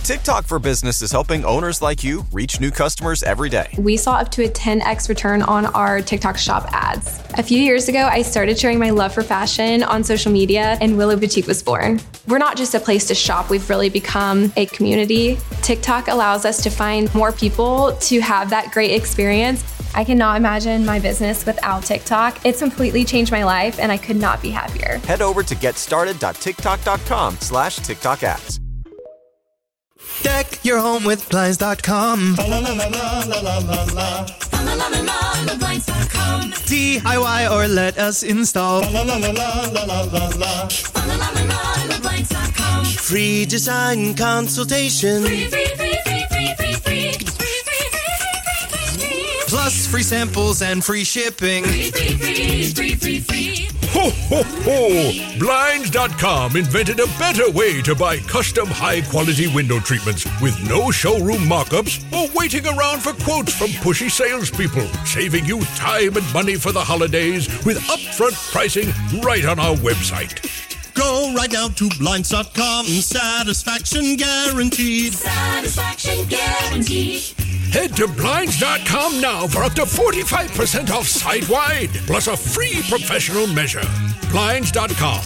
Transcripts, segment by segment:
TikTok for Business is helping owners like you reach new customers every day. We saw up to a 10x return on our TikTok shop ads. A few years ago, I started sharing my love for fashion on social media, and Willow Boutique was born. We're not just a place to shop, we've really become a community. TikTok allows us to find more people to have that great experience. I cannot imagine my business without TikTok. It's completely changed my life, and I could not be happier. Head over to getstarted.tiktok.com/TikTok ads. Deck your home with Blinds.com. DIY or let us install. Free design consultation. Plus free samples and free shipping. Ho, ho, ho! Blinds.com invented a better way to buy custom high-quality window treatments with no showroom mock-ups or waiting around for quotes from pushy salespeople, saving you time and money for the holidays with upfront pricing right on our website. Go right now to Blinds.com. Satisfaction guaranteed. Satisfaction guaranteed. Head to Blinds.com now for up to 45% off site-wide, plus a free professional measure. Blinds.com.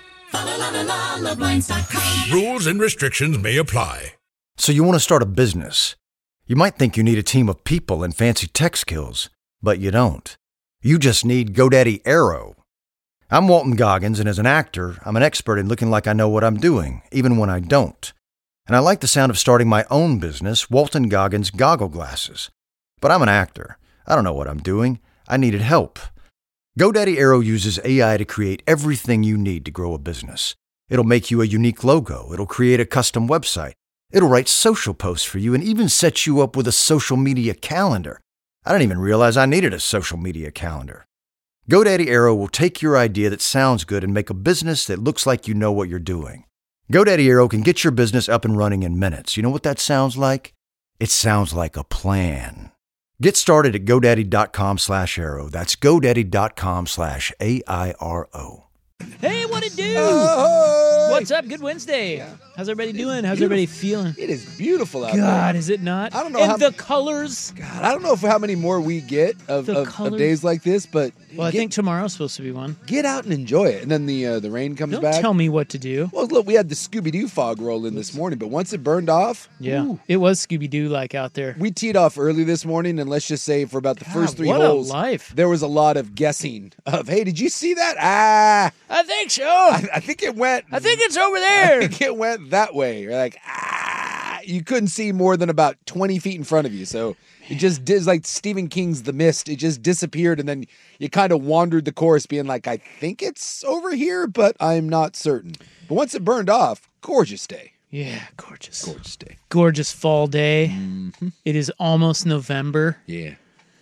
Blinds.com. Rules and restrictions may apply. So you want to start a business. You might think you need a team of people and fancy tech skills, but you don't. You just need GoDaddy Aero. I'm Walton Goggins, and as an actor, I'm an expert in looking like I know what I'm doing, even when I don't. And I like the sound of starting my own business, Walton Goggins Goggle Glasses. But I'm an actor. I don't know what I'm doing. I needed help. GoDaddy Aero uses AI to create everything you need to grow a business. It'll make you a unique logo. It'll create a custom website. It'll write social posts for you and even set you up with a social media calendar. I didn't even realize I needed a social media calendar. GoDaddy Aero will take your idea that sounds good and make a business that looks like you know what you're doing. GoDaddy Aero can get your business up and running in minutes. You know what that sounds like? It sounds like a plan. Get started at GoDaddy.com/Aero. That's GoDaddy.com/AIRO. Hey, what it do? Oh, What's up? Good Wednesday. Yeah. How's everybody doing? How's everybody feeling? it is beautiful out there. God, is it not? I don't know And how- the colors. God, I don't know how many more we get of colors. days like this, but Well, I think tomorrow's supposed to be one. get out and enjoy it. And then the rain comes Don't back. tell me what to do. Well, look, we had the Scooby-Doo fog roll in this morning, but once it burned off, Yeah, ooh, it was Scooby-Doo like out there. we teed off early this morning, and let's just say for about the first three what holes, a life. there was a lot of guessing of, hey, did you see that? I think so. I think it went. I think it's over I there. think it went that way. You're like, you couldn't see more than about 20 feet in front of you. So it just did like Stephen King's The Mist. It just disappeared. And then you kind of wandered the course being like, I think it's over here, but I'm not certain. But once it burned off, gorgeous day. Yeah, gorgeous. Gorgeous day. Gorgeous fall day. Mm-hmm. It is almost November. Yeah.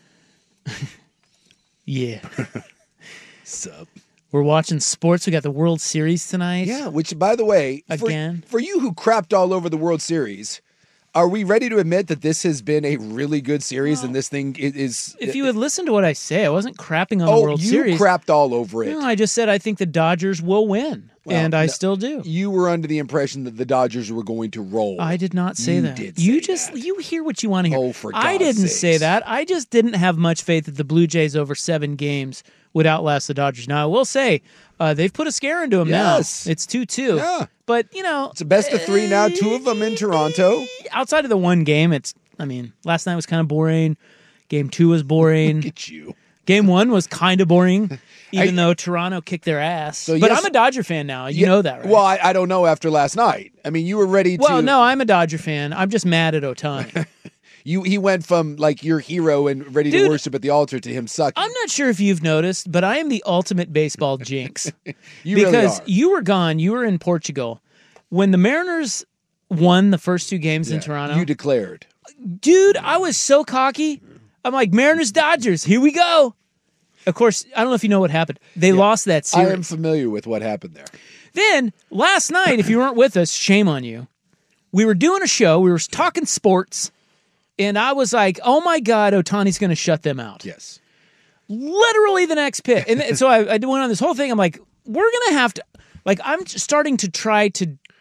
Yeah. Sup? We're watching sports. We got the World Series tonight. Yeah, which, by the way, Again? for you who crapped all over the World Series, are we ready to admit that this has been a really good series and this thing is... If you had listened to what I say, I wasn't crapping on the World Series. you crapped all over it. No, I just said I think the Dodgers will win, Well, and I no, still do. You were under the impression that the Dodgers were going to roll. I did not say You that. did You say just that. you hear what you want to hear. Oh, for I God's didn't sakes. say that. I just didn't have much faith that the Blue Jays over 7 games would outlast the Dodgers. Now I will say they've put a scare into them Yes. now. It's 2-2. Yeah. But you know, It's a best of 3 now, 2 of them in Toronto. outside of the one game, last night was kind of boring. Game 2 was boring. Look at you. Game 1 was kind of boring, even though Toronto kicked their ass. So but yes- I'm a Dodger fan now. You know that, right? Well, I don't know after last night. I mean, you were ready to... Well, no, I'm a Dodger fan. I'm just mad at Ohtani. He went from, like, your hero and ready to Dude, worship at the altar to him sucking. I'm not sure if you've noticed, but I am the ultimate baseball jinx. You because really are. you were gone. You were in Portugal. When the Mariners won the first 2 games in Toronto, You declared. dude, I was so cocky. I'm like, Mariners, Dodgers, here we go. Of course, I don't know if you know what happened. They lost that I series. am familiar with what happened there. Then, last night, if you weren't with us, shame on you. We were doing a show. We were talking sports. And I was like, oh, my God, Ohtani's going to shut them out. Yes. Literally the next pick. And so I went on this whole thing. I'm like, we're going to have to, like, I'm starting to try to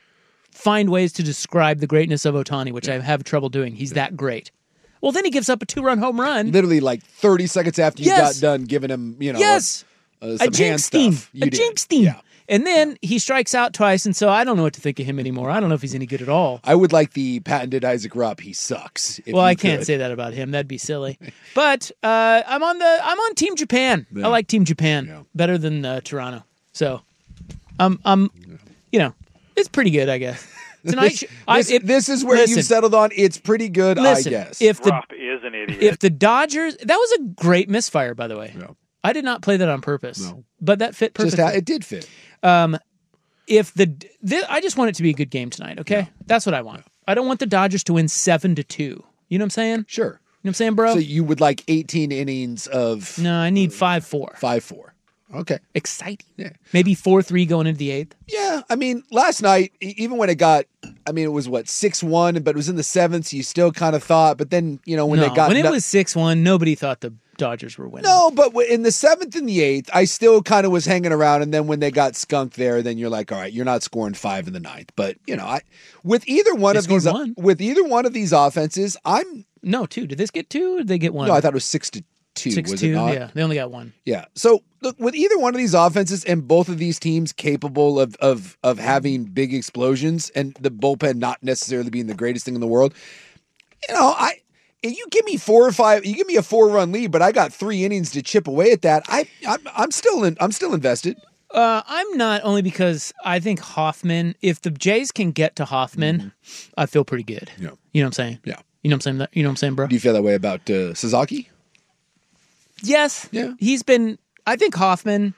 find ways to describe the greatness of Ohtani, which I have trouble doing. He's that great. Well, then he gives up a 2-run home run. Literally like 30 seconds after you got done giving him, Yes. some A jinxed him. You did. Jinxed him. Yeah. And then he strikes out twice, and so I don't know what to think of him anymore. I don't know if he's any good at all. I would like the patented Isaac Rupp. He sucks. Well, I can't say that about him. That'd be silly. But I'm on Team Japan. Yeah. I like Team Japan better than Toronto. So it's pretty good, I guess. Tonight, this is where you've settled on. It's pretty good, I guess. Rupp is an idiot. If the Dodgers, that was a great misfire, by the way. No. I did not play that on purpose. No. But that fit perfectly. It did fit. If I just want it to be a good game tonight, okay? Yeah. That's what I want. I don't want the Dodgers to win 7-2. You know what I'm saying? Sure. You know what I'm saying, bro? So you would like 18 innings of... No, I need 5-4. 5-4. Okay. Exciting. Yeah. Maybe 4-3 going into the 8th. Yeah. I mean, last night, even when it got... I mean, it was 6-1, but it was in the 7th, so you still kind of thought, but then, when they got... When it was 6-1, nobody thought the Dodgers were winning. No, but in the 7th and the 8th, I still kind of was hanging around, and then when they got skunked there, then you're like, all right, you're not scoring 5 in the 9th. But, with either one of these offenses, I'm... No, 2. Did this get 2 or did they get 1? No, I thought it was 6-2. 6-2, was it not? yeah. They only got 1. Yeah. So, look, with either one of these offenses and both of these teams capable of having big explosions and the bullpen not necessarily being the greatest thing in the world, if you give me 4 or 5, you give me a 4-run lead, but I got 3 innings to chip away at that. I'm still invested. I'm not, only because I think Hoffman, if the Jays can get to Hoffman, I feel pretty good. Yeah. You know what I'm saying? Yeah. You know what I'm saying, bro? Do you feel that way about Sasaki? Yes. Yeah. I think Hoffman,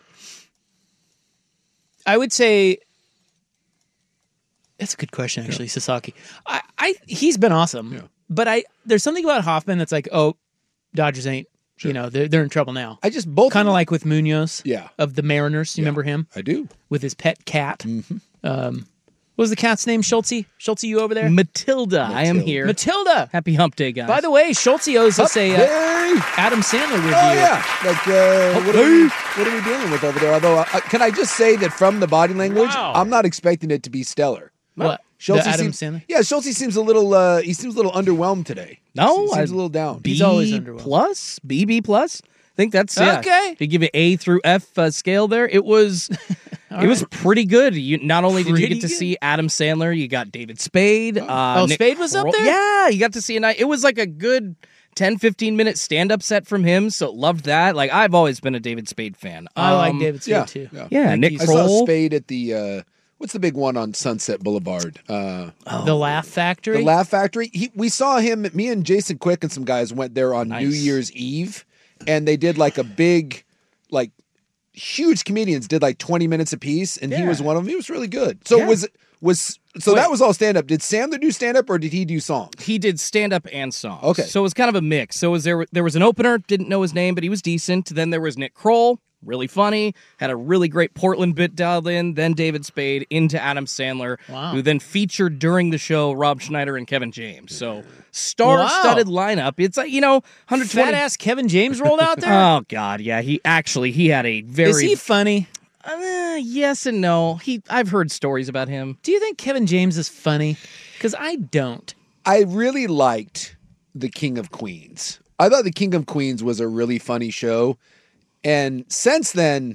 I would say, that's a good question, actually, Sasaki. He's been awesome. Yeah. But there's something about Hoffman that's like, oh, Dodgers ain't, they're in trouble now. Kind of like with Munoz of the Mariners. You remember him? I do. With his pet cat. Mm-hmm. What was the cat's name? Schulte? Schulte, you over there? Matilda. I am here. Matilda. Happy hump day, guys. By the way, Schulte owes us a Adam Sandler review. Oh, yeah. What are we dealing with over there? Although, can I just say that from the body language, I'm not expecting it to be stellar. What? Schulte Adam Sandler? Yeah, Schulte seems a little underwhelmed today. No, he seems a little down. He's always underwhelmed. B+, I think that's okay. To give it A through F scale there, it was was pretty good. Not only did you get to see Adam Sandler, you got David Spade. Spade was up there? Yeah, you got to see it was like a good 10-15 minute stand-up set from him, so loved that. Like, I've always been a David Spade fan. I like David Spade too. Yeah, Nick Kroll. I saw Spade at the what's the big one on Sunset Boulevard? The Laugh Factory. The Laugh Factory. We saw him. Me and Jason Quick and some guys went there on New Year's Eve, and they did like a big, huge comedians did like 20 minutes apiece, and he was one of them. He was really good. So that was all stand up. Did Sandler do stand up or did he do songs? He did stand up and songs. Okay, so it was kind of a mix. So there was an opener, didn't know his name, but he was decent. Then there was Nick Kroll. Really funny, had a really great Portland bit dialed in, then David Spade into Adam Sandler, who then featured during the show Rob Schneider and Kevin James. So star-studded lineup. It's like, 120... Fat-ass Kevin James rolled out there? Oh, God, yeah. He had a very... Is he funny? Yes and no. I've heard stories about him. Do you think Kevin James is funny? Because I don't. I really liked The King of Queens. I thought The King of Queens was a really funny show. And since then,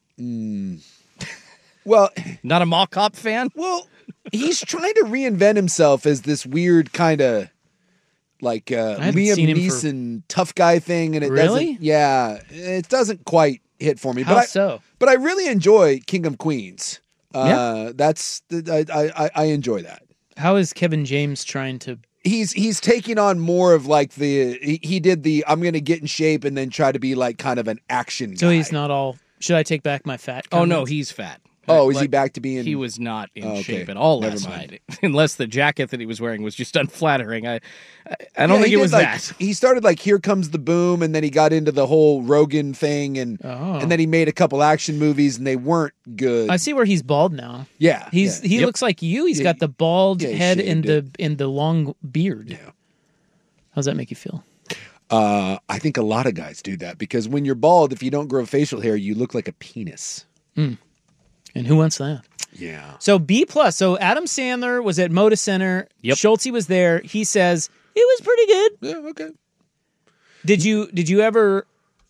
well... Not a Mall Cop fan? Well, he's trying to reinvent himself as this weird kind of Liam Neeson tough guy thing. And it doesn't... Yeah, it doesn't quite hit for me. How so? But I really enjoy King of Queens. I enjoy that. How is Kevin James trying to... He's taking on more of he did the I'm going to get in shape and then try to be like kind of an action guy. So he's not all, should I take back my fat Oh, comment? no, he's fat. Oh, is he back to being... He was not in shape at all last night. Unless the jacket that he was wearing was just unflattering. I don't think it was that. He started Here Comes the Boom, and then he got into the whole Rogan thing, and then he made a couple action movies, and they weren't good. I see where he's bald now. Yeah. He looks like you. He's got the bald head and the long beard. Yeah. How does that make you feel? I think a lot of guys do that, because when you're bald, if you don't grow facial hair, you look like a penis. Mm. And who wants that? Yeah. So B+. So Adam Sandler was at Moda Center. Yep. Schulte was there. He says it was pretty good. Yeah, okay. Did you ever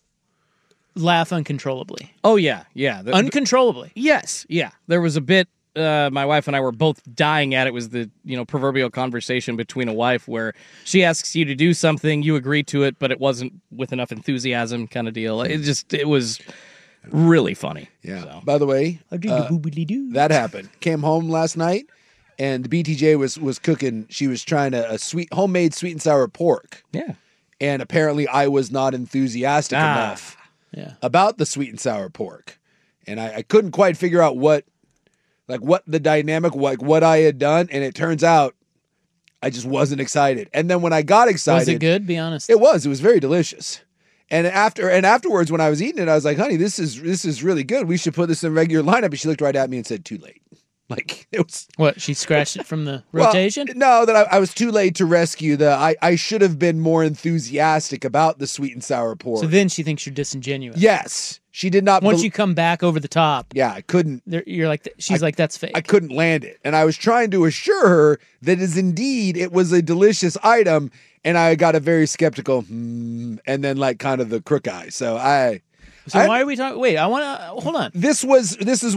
laugh uncontrollably? Oh, yeah. Uncontrollably? Yes, yeah. There was a bit, my wife and I were both dying at. It was the, proverbial conversation between a wife where she asks you to do something, you agree to it, but it wasn't with enough enthusiasm kind of deal. It was really funny. Yeah. So. By the way, that happened. Came home last night, and BTJ was cooking. She was trying a homemade sweet and sour pork. Yeah. And apparently I was not enthusiastic enough about the sweet and sour pork. And I couldn't quite figure out what the dynamic, what I had done. And it turns out I just wasn't excited. And then when I got excited. Was it good? Be honest. It was very delicious. And afterwards, when I was eating it, I was like, honey, this is really good. We should put this in regular lineup. And she looked right at me and said, too late. Like, it was... What, she scratched it from the rotation? Well, no, that I was too late to rescue I should have been more enthusiastic about the sweet and sour pork. So then she thinks you're disingenuous. Yes. She did not... Once you come back over the top. Yeah, I couldn't... You're like... She's like, that's fake. I couldn't land it. And I was trying to assure her that it was a delicious item, and I got a very skeptical, and then kind of the crook eye. So why are we talking? Wait, I want to hold on. This was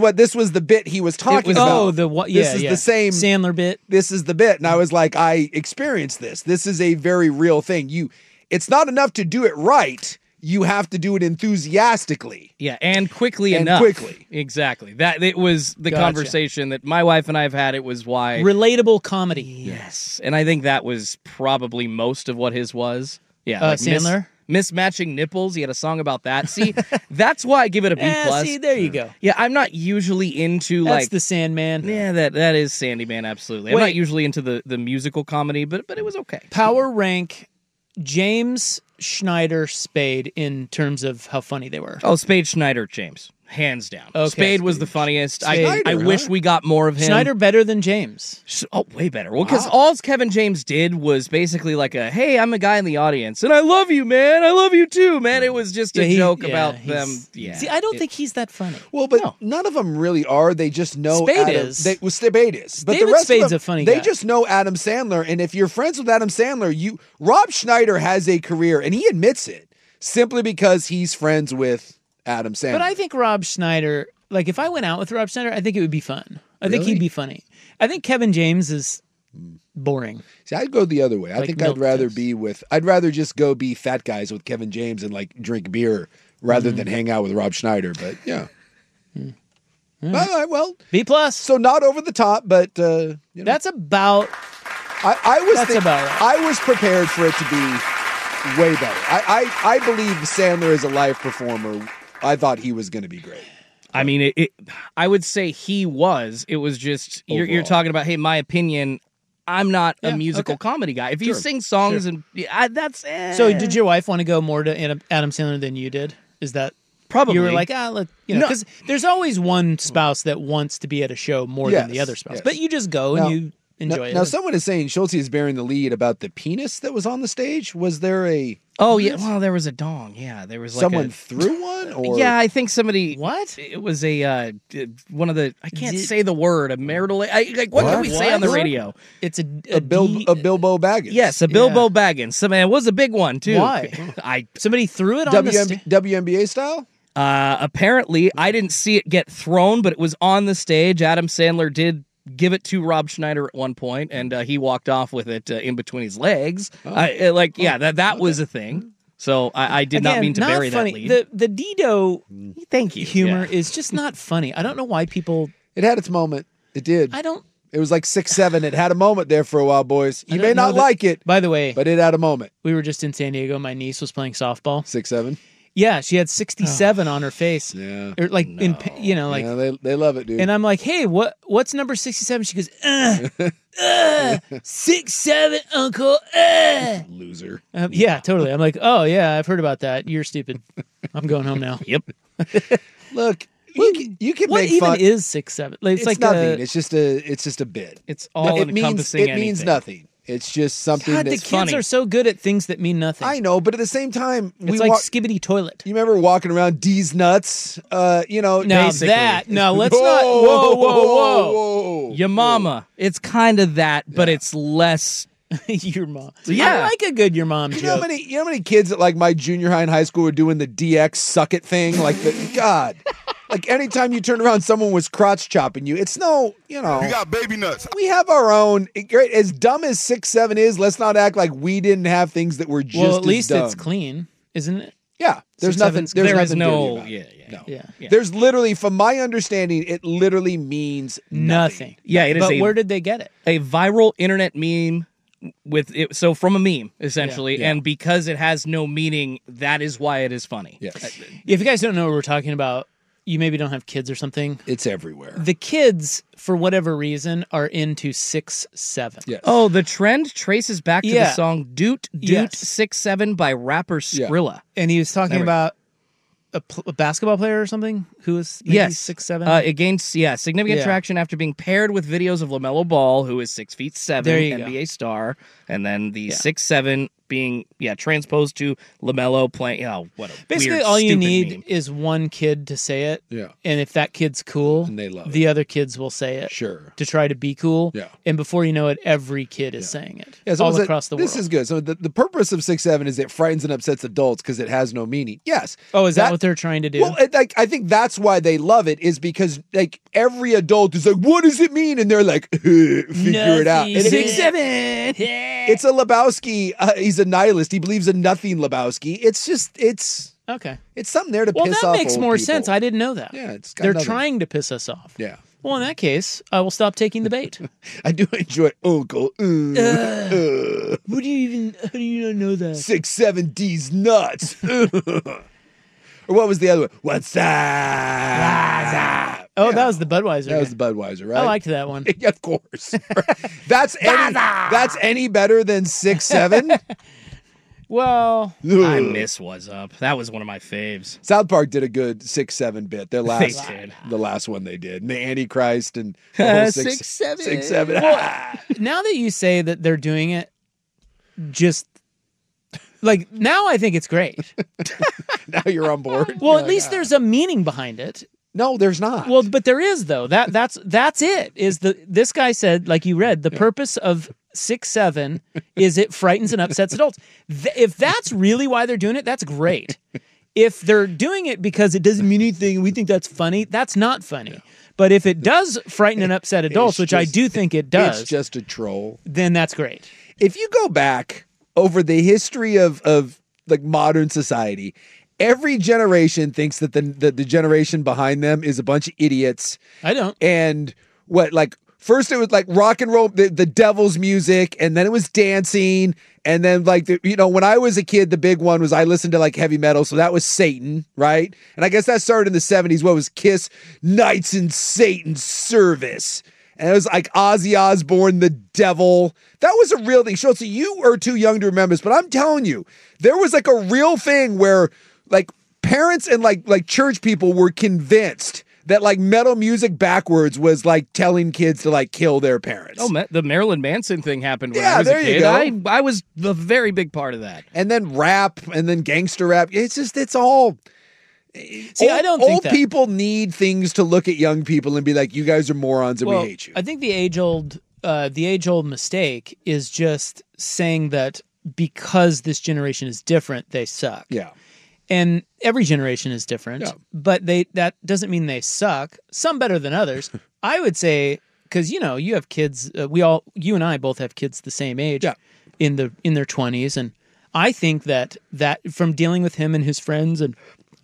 the bit he was talking about. Oh, this is the same Sandler bit. This is the bit, and I was like, I experienced this. This is a very real thing. It's not enough to do it right. You have to do it enthusiastically. Yeah, and quickly enough. Exactly. That it was the conversation that my wife and I have had. It was why relatable comedy. Yes, and I think that was probably most of what his was. Yeah, Sandler. Mismatching nipples. He had a song about that. See, that's why I give it a B+. See, there you go. Yeah, I'm not usually into that's the Sandman. Yeah, that is Sandyman. Absolutely. I'm not usually into the musical comedy, but it was okay. Power rank James, Schneider, Spade in terms of how funny they were. Oh, Spade, Schneider, James. Hands down. Okay. Spade was the funniest. Schneider, I wish we got more of him. Schneider better than James. Oh, way better. Well, because all Kevin James did was basically like hey, I'm a guy in the audience, and I love you, man. I love you too, man. It was just a joke about them. Yeah. See, I don't think he's that funny. Well, but none of them really are. They just know Spade Adam. is. Spade is. But David the rest Spade's of them, a funny guy. They just know Adam Sandler, and if you're friends with Adam Sandler, Rob Schneider has a career, and he admits it, simply because he's friends with Adam Sandler. But I think Rob Schneider, if I went out with Rob Schneider, I think it would be fun. I think he'd be funny. I think Kevin James is boring. See, I'd go the other way. I think I'd rather just go be fat guys with Kevin James and drink beer rather than hang out with Rob Schneider. But yeah. Well, B+. So not over the top, but that's about. That's about right. I was prepared for it to be way better. I believe Sandler is a live performer. I thought he was going to be great. I mean, I would say he was. It was just you're talking about. Hey, my opinion. I'm not a musical comedy guy. If you sing songs and that's So, did your wife want to go more to Adam Sandler than you did? Is that probably you were like look, because there's always one spouse that wants to be at a show more than the other spouse, but you just go and you enjoy it. Now, someone is saying Schulte is bearing the lead about the penis that was on the stage. Was there a? Oh yeah, well there was a dong. Yeah, there was someone threw one. Or yeah, I think somebody. What? It was a one of the. I can't say the word. A marital. What can we say on the radio? It's a Bilbo Baggins. Yes, a Bilbo Baggins. It was a big one too. Why? Somebody threw it on the WNBA style. Apparently, I didn't see it get thrown, but it was on the stage. Adam Sandler did give it to Rob Schneider at one point, and he walked off with it in between his legs. That was a thing. So I did not mean to bury funny. that lead. The Dido thank you humor is just not funny. I don't know why people. It had its moment. It did. I don't. It was like 6'7". It had a moment there for a while, boys. You may not like it, by the way, but it had a moment. We were just in San Diego. My niece was playing softball. 6'7". Yeah, she had 67 on her face. Yeah, or they love it, dude. And I'm like, hey, what's number 67? She goes, 6'7", Uncle. Loser. Yeah, totally. I'm like, oh yeah, I've heard about that. You're stupid. I'm going home now. Yep. Look, you can make fun. What even is 6'7"? It's like nothing. It's just a bit. It's all encompassing. It means nothing. It's just something God, the that's kids funny. are so good at things that mean nothing. I know, but at the same time, It's like Skibbity Toilet. You remember walking around D's nuts? Now basically. let's not. Whoa. Your mama. It's kind of that, but it's less. Your mom. Yeah. I like a good your mom You know joke. how many kids at like my junior high and high school were doing the DX suck it thing? Like God. Like anytime you turn around, someone was crotch chopping you. It's no, You got baby nuts. We have our own. As dumb as 6'7" is, let's not act like we didn't have things that were just Well, at as least dumb. it's clean, isn't it? Yeah, there's 6'7" nothing. There's There nothing is no. dirty about it. Yeah. No. There's literally, from my understanding, it literally means Nothing. Yeah, it is. But where did they get it? A viral internet meme with it, so from a meme essentially, Yeah. and because it has no meaning, that is why it is funny. Yes. If you guys don't know what we're talking about, you maybe don't have kids or something. It's everywhere. The kids, for whatever reason, are into 6'7". Yes. Oh, the trend traces back to the Yeah. song "Doot Doot Yes. 6'7" by rapper Skrilla. And he was talking There we- about a basketball player or something who was maybe Yes, 6'7". It gained significant Yeah. traction after being paired with videos of LaMelo Ball, who is 6'7", There you go. NBA star, and then the 6'7" being transposed to LaMelo playing. Oh, what a Basically, weird, all you stupid need meme. is one kid to say it. Yeah. And if that kid's cool, And they love the other kids will say it. Sure. To try to be cool. Yeah. And before you know it, every kid is saying it. Yeah, so all is it- across the world. This is good. So the purpose of 6'7" is it frightens and upsets adults because it has no meaning. Yes. Oh, is that what they're trying to do? Well, I think that's why they love it, is because like every adult is like, what does it mean? And they're like, figure it out. And it is- 6'7". It's a Lebowski. He's a nihilist. He believes in nothing Lebowski. It's just, it's Okay. something there to Well, piss that off makes old more people. sense. I didn't know that. Yeah, it's got They're nothing. trying to piss us off. Yeah. Well, in that case, I will stop taking the bait. I do enjoy Uncle. What do you even? How do you not know that? 6'7" nuts. Or what was the other one? What's that? Oh, that was the Budweiser. That was the Budweiser, right? I liked that one. Yeah, of course. That's any better than 6'7"? Well, I miss What's Up. That was one of my faves. South Park did a good 6'7" bit. Their last, They did. the last one they did, and the Antichrist and the whole 6'7". 6'7". now that you say that they're doing it, just like now, I think it's great. Now you're on board. Well, at least there's a meaning behind it. No, there's not. Well, but there is though. That's it. Is this guy said, like you read, the purpose of 6'7" is it frightens and upsets adults. If that's really why they're doing it, that's great. If they're doing it because it doesn't mean anything and we think that's funny, that's not funny. But if it does frighten and upset adults, which I do think it does, It's just a troll. then that's great. If you go back over the history of like modern society, every generation thinks that the generation behind them is a bunch of idiots. I don't. And first it was like rock and roll, the devil's music, and then it was dancing. And then when I was a kid, the big one was I listened to like heavy metal. So that was Satan, right? And I guess that started in the 70s. What was Kiss? Knights in Satan's Service. And it was like Ozzy Osbourne, the devil. That was a real thing. So you are too young to remember this, but I'm telling you, there was like a real thing where like parents and like church people were convinced that like metal music backwards was like telling kids to like kill their parents. Oh, the Marilyn Manson thing happened when Yeah, I was there a you kid. go. I was a very big part of that. And then rap and then gangster rap. It's all. See, I don't think old that. people need things to look at young people and be like, you guys are morons and we hate you. I think the age old mistake is just saying that because this generation is different, they suck. Yeah. And every generation is different, Yeah. but that doesn't mean they suck. Some better than others. I would say, because you have kids. You and I both have kids the same age, in their 20s, and I think that from dealing with him and his friends, and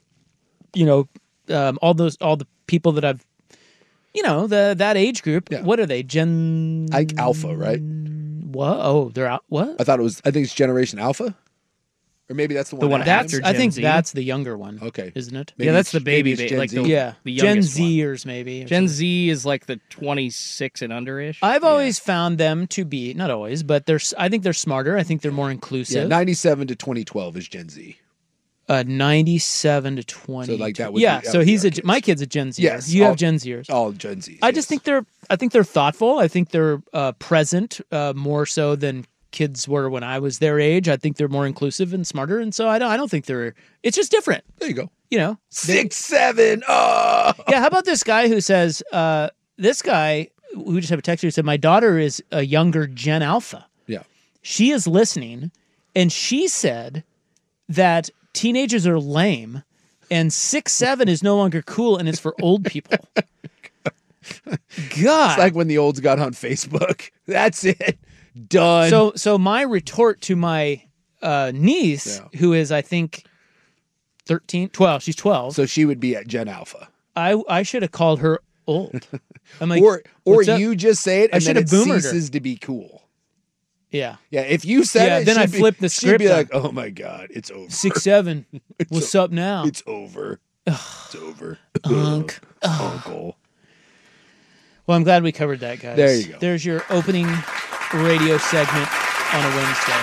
all the people that I've, that age group. Yeah. What are they? Alpha, right? What? Oh, they're out. What? I think it's Generation Alpha. Or maybe that's the one. one after. after I Gen think Z. that's the younger one. Okay. Isn't it? Maybe that's the it's- baby, maybe it's like Gen the Z. Yeah, the Gen youngest one. Zers maybe. or Gen something. Z is like the 26 and under-ish. I've always found them to be, not always, but I think they're smarter. I think they're more inclusive. Yeah, 97 to 2012 is Gen Z. 97 to 20. So like that would yeah. be, that so would be he's our a kids. my kid's a Gen Z. Yes, You all- have Gen Zers. All Gen Zs. I just think they're thoughtful. I think they're present more so than kids were when I was their age. I think they're more inclusive and smarter, and so I don't think they're. It's just different. There you go. 6'7". Oh. Yeah. How about this guy who says this guy who just have a text who said my daughter is a younger Gen Alpha. Yeah. She is listening, and she said that teenagers are lame, and 6'7" is no longer cool, and it's for old people. God, It's like when the olds got on Facebook. That's it. Done. So my retort to my niece, who is I think 12, she's 12. So she would be at Gen Alpha. I should have called her old. I'm like, or "What's up?" you just say it I and should then have it boomered her. ceases to be cool. Yeah. Yeah, if you said Yeah, it, then I she'd be- flipped the She'd script be on. like, "Oh my god, it's over." 6'7". What's up now? It's over. It's over. Uncle. Well, I'm glad we covered that, guys. There you go. There's your opening radio segment on a Wednesday.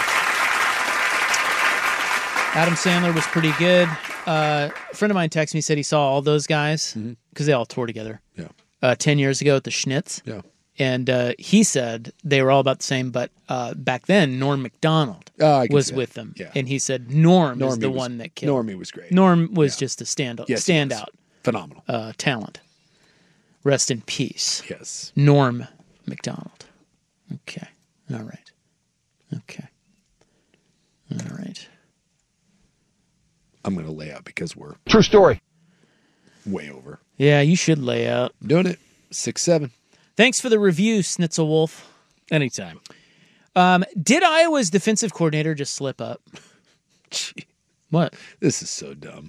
Adam Sandler was pretty good. A friend of mine texted me, said he saw all those guys because they all toured together. Yeah. 10 years ago at the Schnitz. Yeah. And he said they were all about the same, but back then Norm Macdonald I can was see that. with them. Yeah. And he said Norm is Normie the was- one that killed. Normie was great. Norm was just a standout. Yes, he was. standout. Phenomenal. Talent. Rest in peace. Yes. Norm Macdonald. Okay. All right. Okay. All right. I'm going to lay out because we're True story. way over. Yeah, you should lay out. Doing it. 6'7". Thanks for the review, Schnitzel Wolf. Anytime. Did Iowa's defensive coordinator just slip up? Gee, What? this is so dumb.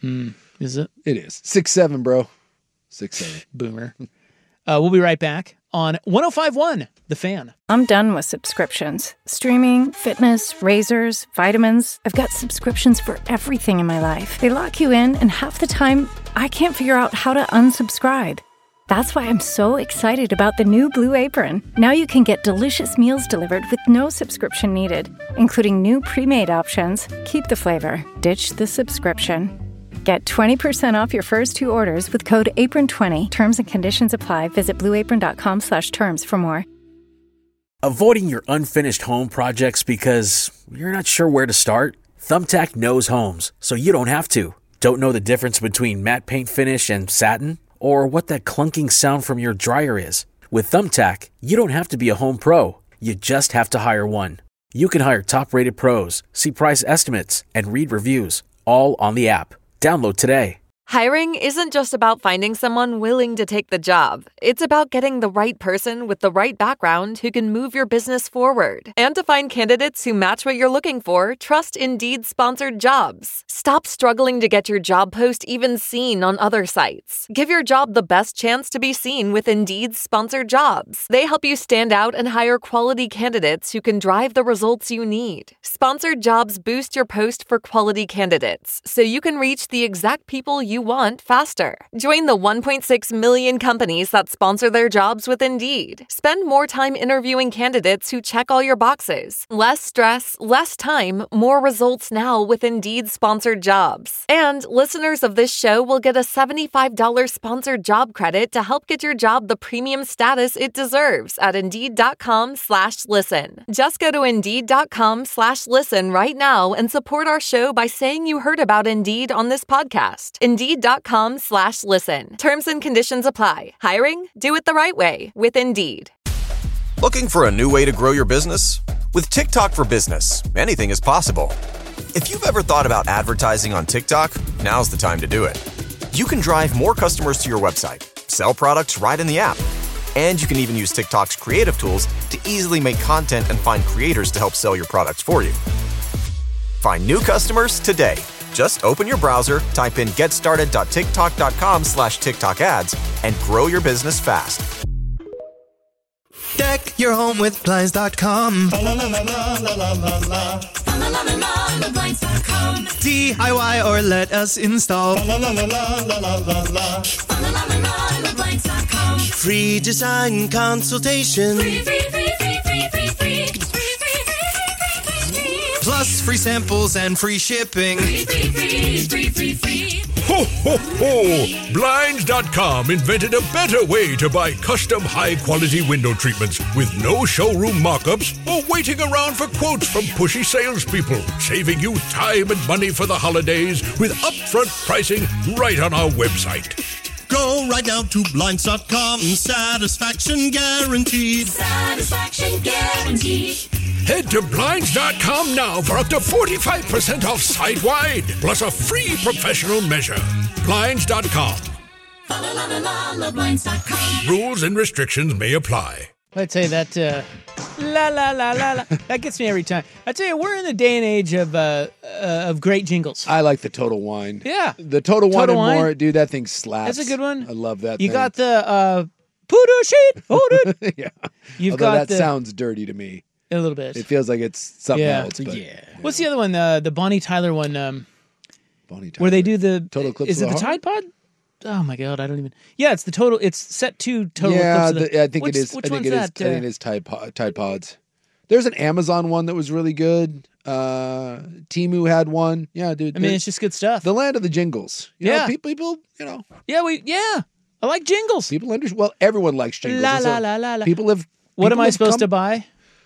Is it? It is. 6'7", bro. 6'7". Boomer. We'll be right back on 105.1 The Fan. I'm done with subscriptions. Streaming, fitness, razors, vitamins. I've got subscriptions for everything in my life. They lock you in, and half the time, I can't figure out how to unsubscribe. That's why I'm so excited about the new Blue Apron. Now you can get delicious meals delivered with no subscription needed, including new pre-made options. Keep the flavor, ditch the subscription. Get 20% off your first 2 orders with code APRON20. Terms and conditions apply. Visit blueapron.com/terms for more. Avoiding your unfinished home projects because you're not sure where to start? Thumbtack knows homes, so you don't have to. Don't know the difference between matte paint finish and satin? Or what that clunking sound from your dryer is? With Thumbtack, you don't have to be a home pro. You just have to hire one. You can hire top-rated pros, see price estimates, and read reviews, all on the app. Download today. Hiring isn't just about finding someone willing to take the job. It's about getting the right person with the right background who can move your business forward. And to find candidates who match what you're looking for, trust Indeed-sponsored jobs. Stop struggling to get your job post even seen on other sites. Give your job the best chance to be seen with Indeed-sponsored jobs. They help you stand out and hire quality candidates who can drive the results you need. Sponsored jobs boost your post for quality candidates, so you can reach the exact people you want faster. Join the 1.6 million companies that sponsor their jobs with Indeed. Spend more time interviewing candidates who check all your boxes. Less stress, less time, more results now with Indeed sponsored jobs. And listeners of this show will get a $75 sponsored job credit to help get your job the premium status it deserves at Indeed.com/listen. Just go to Indeed.com/listen right now and support our show by saying you heard about Indeed on this podcast. Indeed.com/listen. Terms and conditions apply. Hiring? Do it the right way with Indeed. Looking for a new way to grow your business? With TikTok for Business, anything is possible. If you've ever thought about advertising on TikTok, now's the time to do it. You can drive more customers to your website, sell products right in the app, and you can even use TikTok's creative tools to easily make content and find creators to help sell your products for you. Find new customers today. Just open your browser, type in getstarted.tiktok.com/TikTok ads, and grow your business fast. Deck your home with Blinds.com. DIY or let us install. Free design consultation. Plus free samples and free shipping. Ho, ho, ho! Blinds.com invented a better way to buy custom high-quality window treatments with no showroom mock-ups or waiting around for quotes from pushy salespeople, saving you time and money for the holidays with upfront pricing right on our website. Go right now to Blinds.com. Satisfaction guaranteed. Satisfaction guaranteed. Head to Blinds.com now for up to 45% off site-wide, plus a free professional measure. Blinds.com. Blinds.com. Rules and restrictions may apply. I'd say that, la la la la la, that gets me every time. I tell you, we're in the day and age of great jingles. I like the Total Wine. Yeah. The Total Wine Total and Wine. More, dude, that thing slaps. That's a good one. I love that You thing. got the poodoo sheet, poodoo. Yeah. You've Although got that sounds dirty to me. a little bit. It feels like it's something Yeah. else. But What's the other one? The Bonnie Tyler one. Bonnie Tyler. Where they do the Total Eclipse Is of it the the Heart? Tide Pod? Oh my God, I don't even. Yeah, it's the total. It's set to Total Yeah, Eclipse of the. I think it is. Which I think one's it is. that? I think it is Tide Pods. There's an Amazon one that was really good. Temu had one. Yeah, dude. I mean, it's just good stuff. The land of the jingles. You Yeah. know, people. You know, Yeah. I like jingles. people understand. Well, everyone likes jingles. La and so la la la la. People have. What am people I have supposed to come- buy?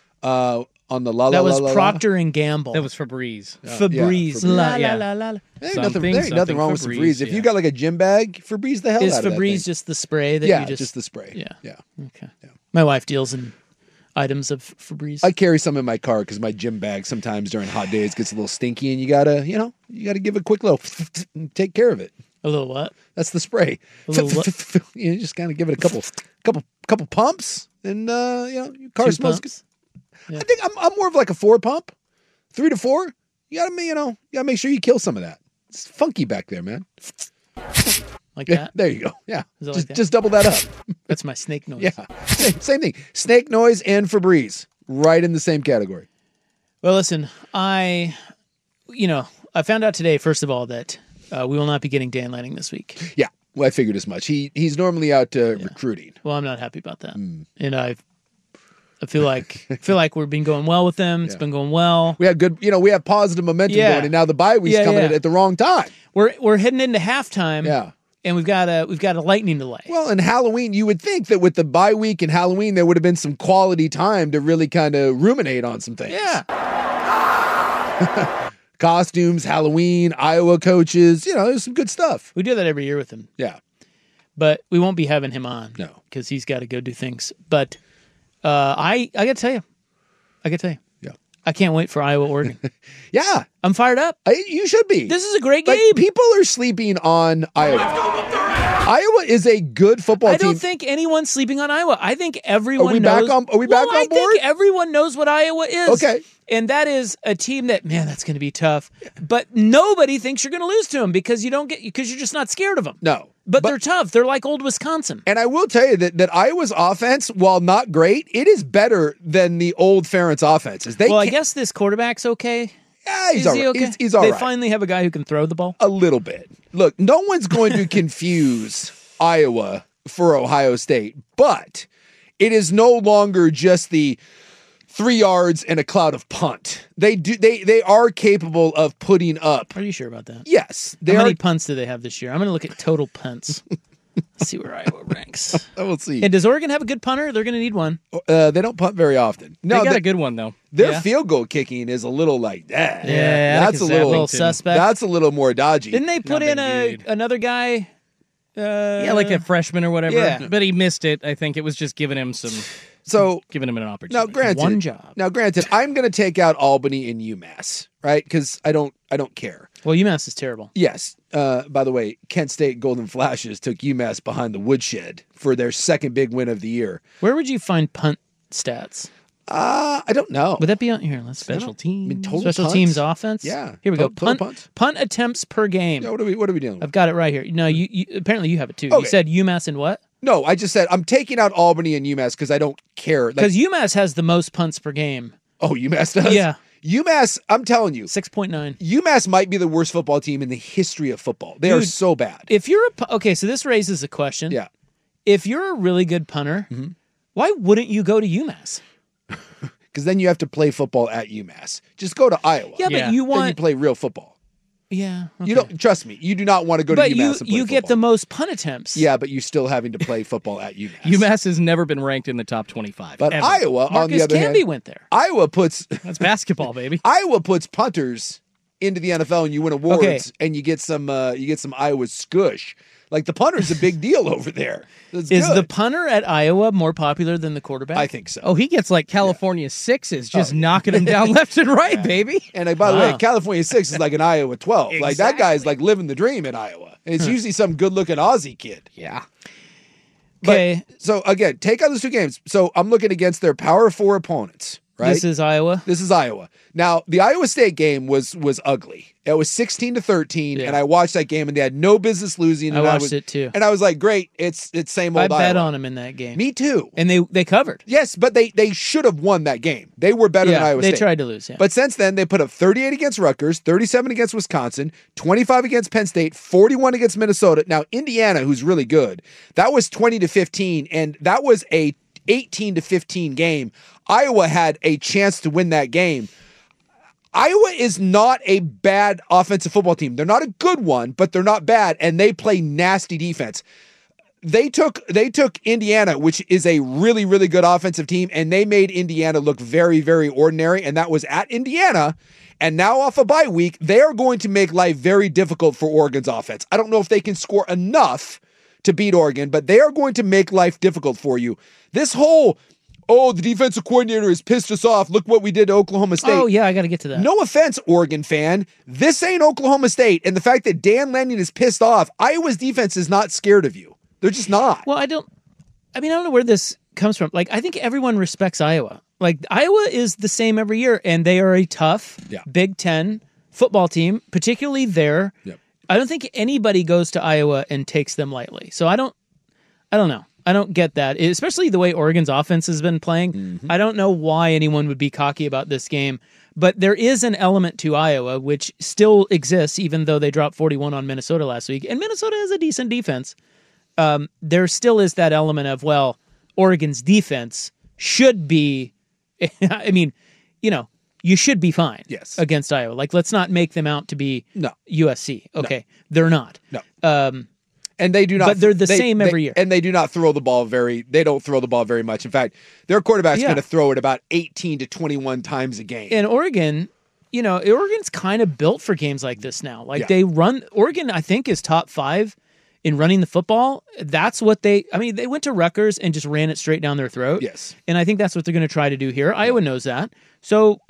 On the la la That was la la. Procter and Gamble. That was Febreze. Febreze. Yeah, La yeah. la la la. There ain't Something, nothing something wrong with Febreze, Febreze. If yeah. you got like a gym bag, Febreze the hell Is out of that Febreze thing. just the spray that Yeah, you just the spray. Yeah. Yeah. Okay. My wife deals in items of Febreze. I carry some in my car because my gym bag sometimes during hot days gets a little stinky, and you gotta give a quick little and take care of it. A little what? That's the spray. A little what? You just kind of give it a couple pumps, and your car 2 smells pumps? good. I think I'm more of like a 4 pump, 3 to 4. You gotta make sure you kill some of that. It's funky back there, man. Like Yeah, that? there you go. Yeah, Is it like just that? just double that up. That's my snake noise. Yeah, same thing. Snake noise and Febreze, right in the same category. Well, listen, I found out today, first of all, that we will not be getting Dan Lanning this week. Yeah, well, I figured as much. He's normally out recruiting. Well, I'm not happy about that, and I feel like we've been going well with them. It's been going well. We have good, we have positive momentum Yeah. going, and now the bye week's Yeah, coming yeah. in at the wrong time. We're heading into halftime. Yeah. And we've got a lightning delay. Well, and Halloween, you would think that with the bye week and Halloween, there would have been some quality time to really kind of ruminate on some things. Yeah. Costumes, Halloween, Iowa coaches, there's some good stuff. We do that every year with him. Yeah. But we won't be having him on. No. Because he's got to go do things. But I got to tell you. Yeah. I can't wait for Iowa, Oregon. Yeah. I'm fired up. You should be. This is a great game. Like, people are sleeping on Iowa. Iowa is a good football I team. don't think anyone's sleeping on Iowa. I think everyone Are we knows. back on board? I think everyone knows what Iowa is. Okay. And that is a team that, man, that's going to be tough. But nobody thinks you're going to lose to them because you're just not scared of them. No. But they're tough. They're like old Wisconsin. And I will tell you that Iowa's offense, while not great, it is better than the old Ferentz offenses. I guess this quarterback's okay. Yeah, he's Is all he right. okay? He's all they right. finally have a guy who can throw the ball. A little bit. Look, no one's going to confuse Iowa for Ohio State, but it is no longer just the 3 yards and a cloud of punt. They are capable of putting up. Are you sure about that? Yes. How many punts do they have this year? I'm going to look at total punts. Let's see where Iowa ranks. We'll see. And does Oregon have a good punter? They're going to need one. They don't punt very often. No, they got a good one though. Their field goal kicking is a little like that. Yeah, that's a little suspect. That's a little more dodgy. Didn't they put in another guy? Like a freshman or whatever. Yeah. But he missed it. I think it was just giving him giving him an opportunity. Now, granted, I'm going to take out Albany and UMass, right? Because I don't care. Well, UMass is terrible. Yes. By the way, Kent State Golden Flashes took UMass behind the woodshed for their second big win of the year. Where would you find punt stats? I don't know. Would that be on here? Let's Special teams. Special teams offense. Yeah. Here we go. Total Punt attempts per game. Yeah, what are we dealing with? I've got it right here. No, you apparently you have it too. Okay. You said UMass and what? No, I just said I'm taking out Albany and UMass because I don't care. Because UMass has the most punts per game. Oh, UMass does? Yeah. UMass, I'm telling you. 6.9. UMass might be the worst football team in the history of football. They are so bad. If you're okay, so this raises a question. Yeah. If you're a really good punter, why wouldn't you go to UMass? because then you have to play football at UMass. Just go to Iowa. Yeah, but you Then want you play real football. Yeah, You don't trust me. You do not want to go to but UMass and play you get football. the most punt attempts. Yeah, but you're still having to play football at UMass. UMass has never been ranked in the top 25. But ever. Iowa, on the other hand, went there. Iowa puts That's basketball, baby. Iowa puts punters into the NFL, and you win awards, and you get some Iowa skush. Like the punter's a big deal over there. That's Is good. the punter at Iowa more popular than the quarterback? I think so. Oh, he gets like California sixes, just knocking them down left and right, baby. And by the way, California 6 is like an Iowa 12. Like that guy's like living the dream in Iowa. And it's usually some good-looking Aussie kid. Yeah. Okay. So again, take out those 2 games. So I'm looking against their Power 4 opponents. Right? This is Iowa. This is Iowa. Now, the Iowa State game was ugly. It was 16-13, and I watched that game, and they had no business losing. I watched it too, and I was like, "Great, it's same old." I bet Iowa. on them in that game. Me too. And they covered. Yes, but they should have won that game. They were better than Iowa State. They tried to lose. Yeah. But since then, they put up 38 against Rutgers, 37 against Wisconsin, 25 against Penn State, 41 against Minnesota. Now, Indiana, who's really good, that was 20-15, and that was a 18-15 game. Iowa had a chance to win that game. Iowa is not a bad offensive football team. They're not a good one, but they're not bad, and they play nasty defense. They took Indiana, which is a really, really good offensive team, and they made Indiana look very, very ordinary, and that was at Indiana. And now off a bye week, they are going to make life very difficult for Oregon's offense. I don't know if they can score enough to beat Oregon, but they are going to make life difficult for you. This whole, the defensive coordinator has pissed us off. Look what we did to Oklahoma State. Oh, yeah, I got to get to that. No offense, Oregon fan. This ain't Oklahoma State. And the fact that Dan Lanning is pissed off, Iowa's defense is not scared of you. They're just not. Well, I don't know where this comes from. Like, I think everyone respects Iowa. Like, Iowa is the same every year, and they are a tough Big Ten football team, particularly there. Yep. I don't think anybody goes to Iowa and takes them lightly. So I don't know. I don't get that, especially the way Oregon's offense has been playing. Mm-hmm. I don't know why anyone would be cocky about this game, but there is an element to Iowa which still exists, even though they dropped 41 on Minnesota last week, and Minnesota has a decent defense. There still is that element of, well, Oregon's defense should be, I mean, you should be fine against Iowa. Like, let's not make them out to be USC. Okay, they're not. No. And they do not. But they're the same every year. And they do not throw the ball they don't throw the ball very much. In fact, their quarterback's going to throw it about 18 to 21 times a game. And Oregon, Oregon's kind of built for games like this now. Like Oregon, I think, is top 5 in running the football. That's what they went to Rutgers and just ran it straight down their throat. Yes. And I think that's what they're going to try to do here. Iowa knows that. So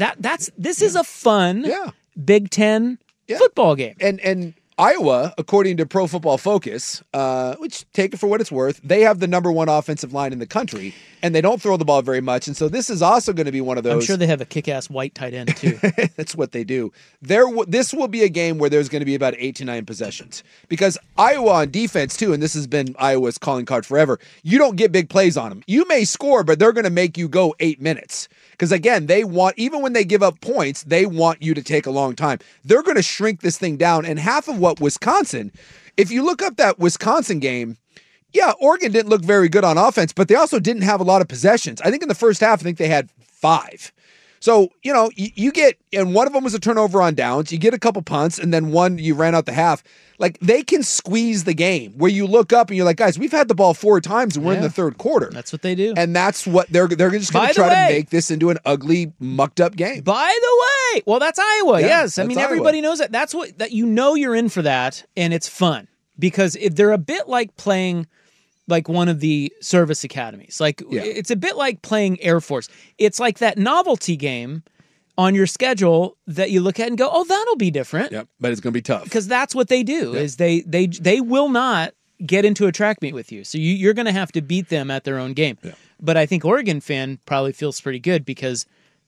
this is a fun Big Ten football game. And Iowa, according to Pro Football Focus, which take it for what it's worth, they have the number 1 offensive line in the country, and they don't throw the ball very much. And so this is also going to be one of those. I'm sure they have a kick-ass white tight end too. That's what they do. This will be a game where there's going to be about 8 to 9 possessions, because Iowa on defense too, and this has been Iowa's calling card forever. You don't get big plays on them. You may score, but they're going to make you go 8 minutes. Because again, even when they give up points, they want you to take a long time. They're going to shrink this thing down. And half of what Wisconsin, if you look up that Wisconsin game, Oregon didn't look very good on offense, but they also didn't have a lot of possessions. I think in the first half, they had 5. So, you get, and one of them was a turnover on downs. You get a couple punts, and then one you ran out the half. Like, they can squeeze the game where you look up and you're like, guys, we've had the ball 4 times and we're in the third quarter. That's what they do. And that's what they're just going to try to make this into an ugly, mucked up game. By the way, well, that's Iowa. Yes. I mean, Iowa. Everybody knows that. That's that you're in for that, and it's fun because if they're a bit like playing like one of the service academies. Like it's a bit like playing Air Force. It's like that novelty game on your schedule that you look at and go, oh, that'll be different. Yep, but it's going to be tough. Because that's what they do, is they will not get into a track meet with you. So you're going to have to beat them at their own game. Yeah. But I think Oregon fan probably feels pretty good because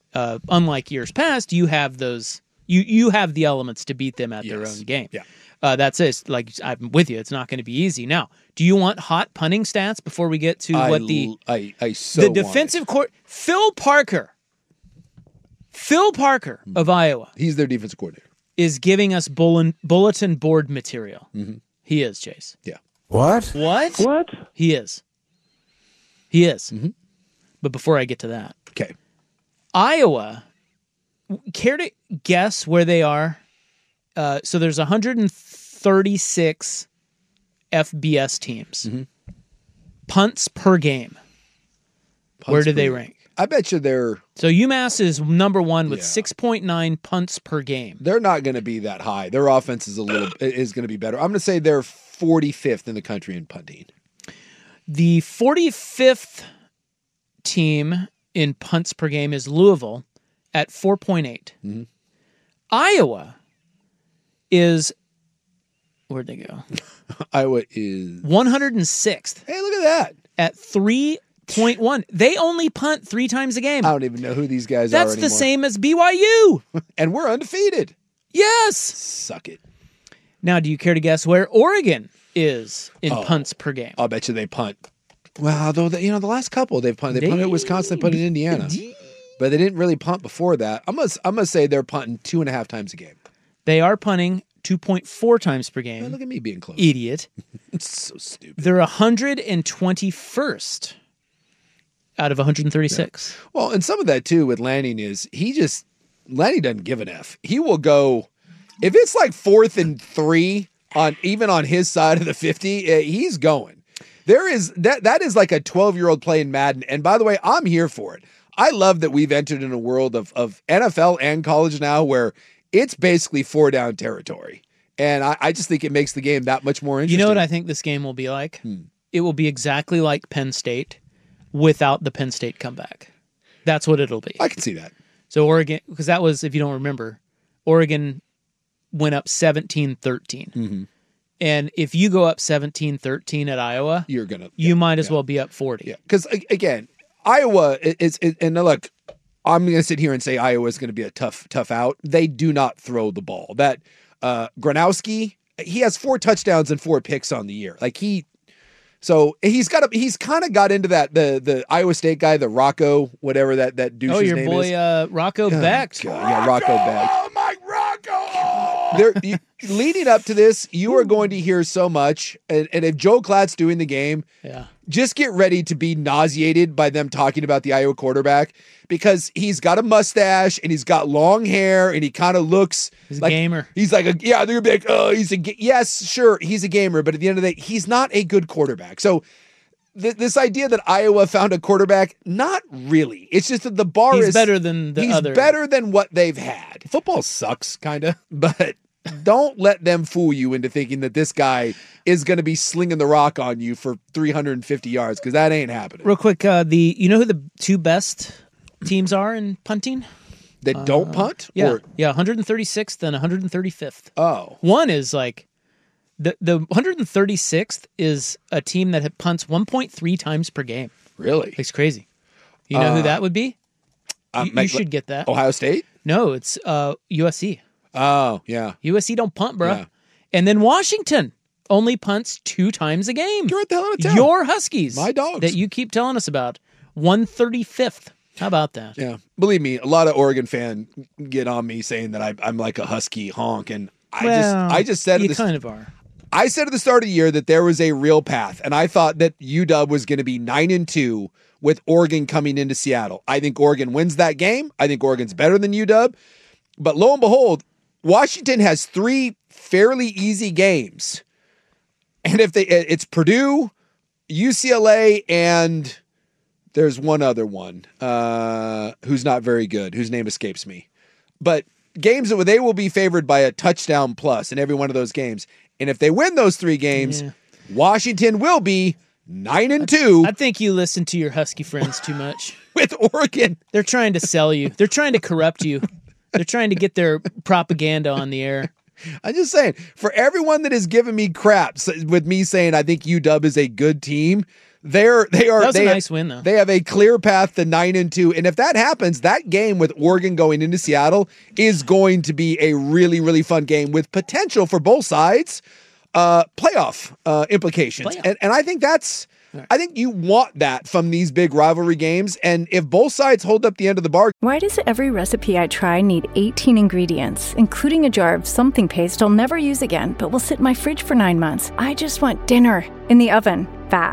unlike years past, you have those, you have the elements to beat them at their own game. Yeah. That's it. Like, I'm with you. It's not going to be easy. Now, do you want hot punting stats before we get to the defensive court? Phil Parker of Iowa. He's their defensive coordinator. Is giving us bulletin board material. Mm-hmm. He is, Chase. Yeah. What? He is. Mm-hmm. But before I get to that, okay, Iowa, care to guess where they are? So there's 136 FBS teams. Mm-hmm. Punts per game. Where do they rank? I bet you they're... So UMass is number one with 6.9 punts per game. They're not going to be that high. Their offense is going to be better. I'm going to say they're 45th in the country in punting. The 45th team in punts per game is Louisville at 4.8. Mm-hmm. Iowa is... Where'd they go? Iowa is... 106th. Hey, look at that. At 3.1. They only punt 3 times a game. I don't even know who these guys are anymore. That's the same as BYU. And we're undefeated. Yes. Suck it. Now, do you care to guess where Oregon is in punts per game? I'll bet you they punt. Well, though, the last couple they've punted. They punted at Wisconsin, they punted at Indiana. But they didn't really punt before that. I'm gonna say they're punting 2.5 times a game. They are punting 2.4 times per game. Oh, look at me being close. Idiot. It's so stupid. They're 121st out of 136. Yeah. Well, and some of that too with Lanning is Lanning doesn't give an F. He will go if it's like 4th and 3 even on his side of the 50, he's going. There is that is like a 12-year-old playing Madden. And by the way, I'm here for it. I love that we've entered in a world of NFL and college now where it's basically 4-down territory. And I just think it makes the game that much more interesting. You know what I think this game will be like? It will be exactly like Penn State without the Penn State comeback. That's what it'll be. I can see that. So Oregon, because that was, if you don't remember, Oregon went up 17-13. Mm-hmm. And if you go up 17-13 at Iowa, you might as well be up 40. Yeah, because again, Iowa is and look, I'm going to sit here and say Iowa is going to be a tough out. They do not throw the ball. That Gronowski, he has 4 touchdowns and 4 picks on the year. So he's kind of got into that the Iowa State guy, the Rocco, whatever that douche's name is. Oh, your boy Rocco Becht. Yeah, Rocco Becht. Oh, Mike Rocco! Leading up to this, you are going to hear so much, and if Joe Klatt's doing the game, just get ready to be nauseated by them talking about the Iowa quarterback, because he's got a mustache and he's got long hair and he kind of looks he's like a gamer. He's like, they're gonna be like, oh, yes, sure, he's a gamer, but at the end of the day, he's not a good quarterback. So this idea that Iowa found a quarterback, not really. It's just that the bar is better than the other. He's better than what they've had. Football sucks, kind of, but don't let them fool you into thinking that this guy is going to be slinging the rock on you for 350 yards, because that ain't happening. Real quick, you know who the 2 best teams are in punting? That don't punt? Yeah, 136th and 135th. Oh. One is like, the 136th is a team that punts 1.3 times per game. Really? It's crazy. You know who that would be? You should get that. Ohio State? No, it's USC. Oh, yeah. USC don't punt, bro. Yeah. And then Washington only punts 2 times a game. You're at the hell out of town. Your Huskies. My dogs. That you keep telling us about. 135th. How about that? Yeah. Believe me, a lot of Oregon fans get on me saying that I'm like a Husky honk, and I just said you kind of are. I said at the start of the year that there was a real path, and I thought that UW was going to be 9-2 with Oregon coming into Seattle. I think Oregon wins that game. I think Oregon's better than UW. But lo and behold, Washington has 3 fairly easy games. And it's Purdue, UCLA, and there's one other one who's not very good, whose name escapes me. But games that they will be favored by a touchdown plus in every one of those games. And if they win those 3 games, Washington will be 9-2. I think you listen to your Husky friends too much. With Oregon. They're trying to sell you. They're trying to corrupt you. They're trying to get their propaganda on the air. I'm just saying, for everyone that has given me crap with me saying I think UW is a good team, they are. That was a nice win, though. They have a clear path to 9-2, and if that happens, that game with Oregon going into Seattle is going to be a really, really fun game with potential for both sides playoff implications. And I think that's. Right. I think you want that from these big rivalry games, and if both sides hold up the end of the bargain. Why does every recipe I try need 18 ingredients, including a jar of something paste I'll never use again, but will sit in my fridge for 9 months? I just want dinner in the oven, fast.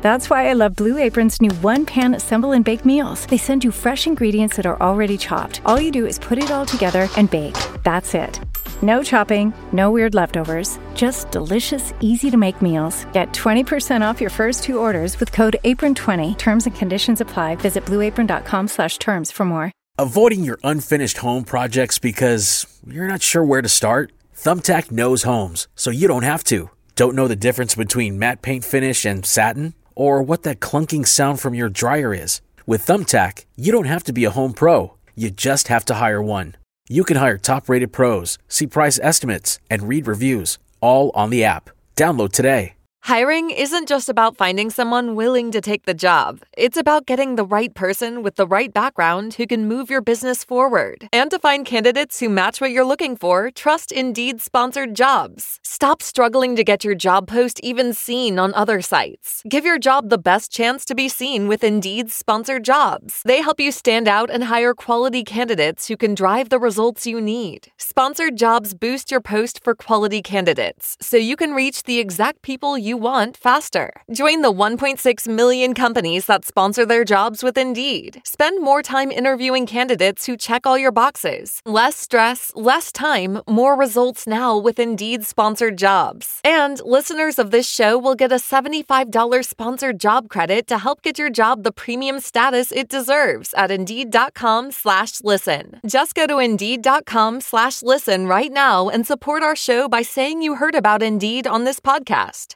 That's why I love Blue Apron's new one-pan assemble and bake meals. They send you fresh ingredients that are already chopped. All you do is put it all together and bake. That's it. No chopping, no weird leftovers, just delicious, easy-to-make meals. Get 20% off your first 2 orders with code APRON20. Terms and conditions apply. Visit blueapron.com/terms for more. Avoiding your unfinished home projects because you're not sure where to start? Thumbtack knows homes, so you don't have to. Don't know the difference between matte paint finish and satin? Or what that clunking sound from your dryer is? With Thumbtack, you don't have to be a home pro. You just have to hire one. You can hire top-rated pros, see price estimates, and read reviews, all on the app. Download today. Hiring isn't just about finding someone willing to take the job. It's about getting the right person with the right background who can move your business forward. And to find candidates who match what you're looking for, trust Indeed-sponsored jobs. Stop struggling to get your job post even seen on other sites. Give your job the best chance to be seen with Indeed-sponsored jobs. They help you stand out and hire quality candidates who can drive the results you need. Sponsored jobs boost your post for quality candidates, so you can reach the exact people you want faster. Join the 1.6 million companies that sponsor their jobs with Indeed. Spend more time interviewing candidates who check all your boxes. Less stress, less time, more results now with Indeed-sponsored jobs. And listeners of this show will get a $75 sponsored job credit to help get your job the premium status it deserves at Indeed.com/listen. Just go to Indeed.com/listen right now and support our show by saying you heard about Indeed on this podcast.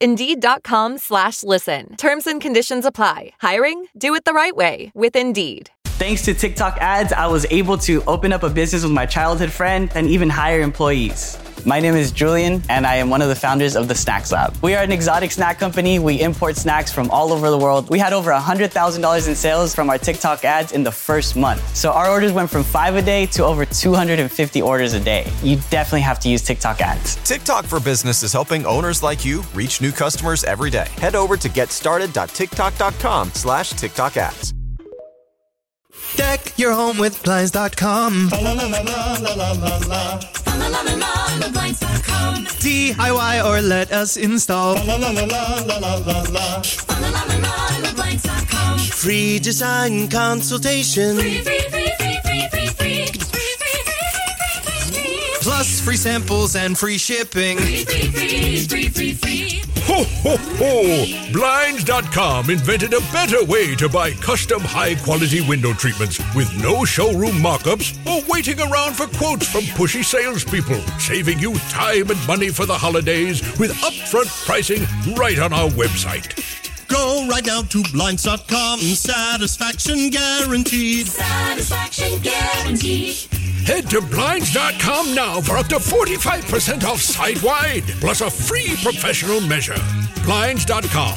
Indeed.com/listen. Terms and conditions apply. Hiring? Do it the right way with Indeed. Thanks to TikTok ads, I was able to open up a business with my childhood friend and even hire employees. My name is Julian, and I am one of the founders of the Snacks Lab. We are an exotic snack company. We import snacks from all over the world. We had over $100,000 in sales from our TikTok ads in the first month. So our orders went from 5 a day to over 250 orders a day. You definitely have to use TikTok ads. TikTok for Business is helping owners like you reach new customers every day. Head over to getstarted.tiktok.com/TikTok ads. Deck your home with Blinds.com. DIY or let us install. Free design consultation. Plus free samples and free shipping. Ho, ho, ho! Blinds.com invented a better way to buy custom high-quality window treatments with no showroom mock-ups or waiting around for quotes from pushy salespeople, saving you time and money for the holidays with upfront pricing right on our website. Go right now to Blinds.com. Satisfaction guaranteed. Satisfaction guaranteed. Head to Blinds.com now for up to 45% off site-wide, plus a free professional measure. Blinds.com.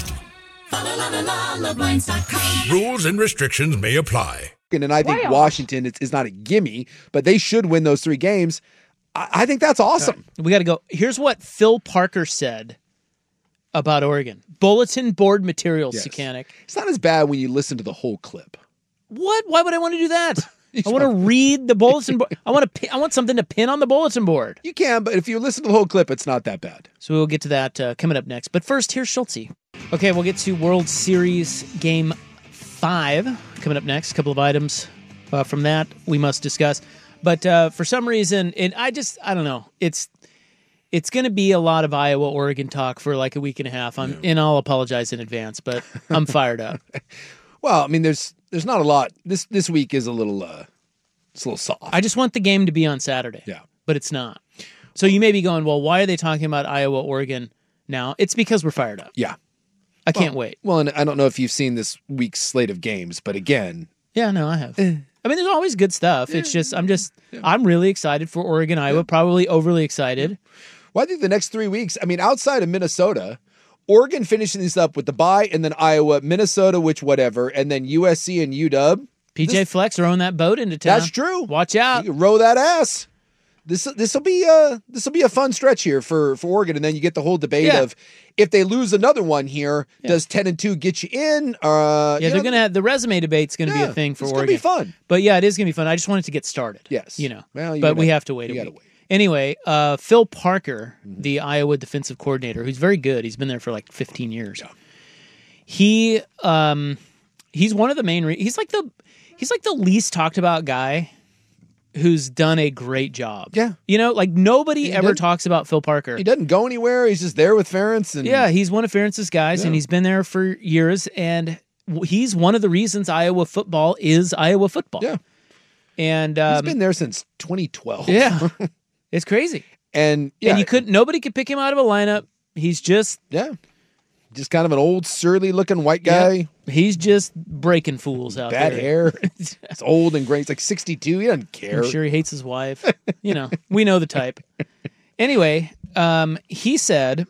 Blinds.com. Rules and restrictions may apply. And I think Washington is not a gimme, but they should win those 3 games. I think that's awesome. We got to go. Here's what Phil Parker said about Oregon. Bulletin board materials, Sekanic. It's not as bad when you listen to the whole clip. What? Why would I want to do that? I want to read the bulletin board. I want something to pin on the bulletin board. You can, but if you listen to the whole clip, it's not that bad. So we'll get to that coming up next. But first, here's Schultze. Okay, we'll get to World Series Game 5 coming up next. A couple of items from that we must discuss. But for some reason, I don't know. It's going to be a lot of Iowa-Oregon talk for like a week and a half. And I'll apologize in advance, but I'm fired up. Well, I mean, there's not a lot. This week is it's a little soft. I just want the game to be on Saturday. Yeah. But it's not. So you may be going, well, why are they talking about Iowa-Oregon now? It's because we're fired up. Yeah. I can't wait. Well, and I don't know if you've seen this week's slate of games, but again. Yeah, no, I have. I mean, there's always good stuff. It's just, I'm really excited for Oregon, Iowa, probably overly excited. Well, I think the next 3 weeks, I mean, outside of Minnesota, Oregon finishing this up with the bye, and then Iowa, Minnesota, which whatever, and then USC and UW. PJ Flex rowing that boat into town. That's true. Watch out. You can row that ass. This will be a fun stretch here for Oregon, and then you get the whole debate of if they lose another one here, does 10-2 get you in? They're gonna have the resume debate's gonna be a thing for Oregon. It's gonna be fun. But yeah, it is gonna be fun. I just want it to get started. Yes. Well, but we have to wait a week. Anyway, Phil Parker, the Iowa defensive coordinator, who's very good. He's been there for like 15 years. Yeah. he's one of the main. He's like the least talked about guy who's done a great job. Yeah. Like nobody ever talks about Phil Parker. He doesn't go anywhere. He's just there with Ferentz. And yeah, he's one of Ferentz's guys, and he's been there for years, and he's one of the reasons Iowa football is Iowa football. Yeah. And he's been there since 2012. Yeah. It's crazy. And nobody could pick him out of a lineup. He's just just kind of an old surly looking white guy. Yep. He's just breaking fools out Bad there. hair. It's old and gray. He's like 62. He doesn't care. I'm sure he hates his wife. We know the type. Anyway, he said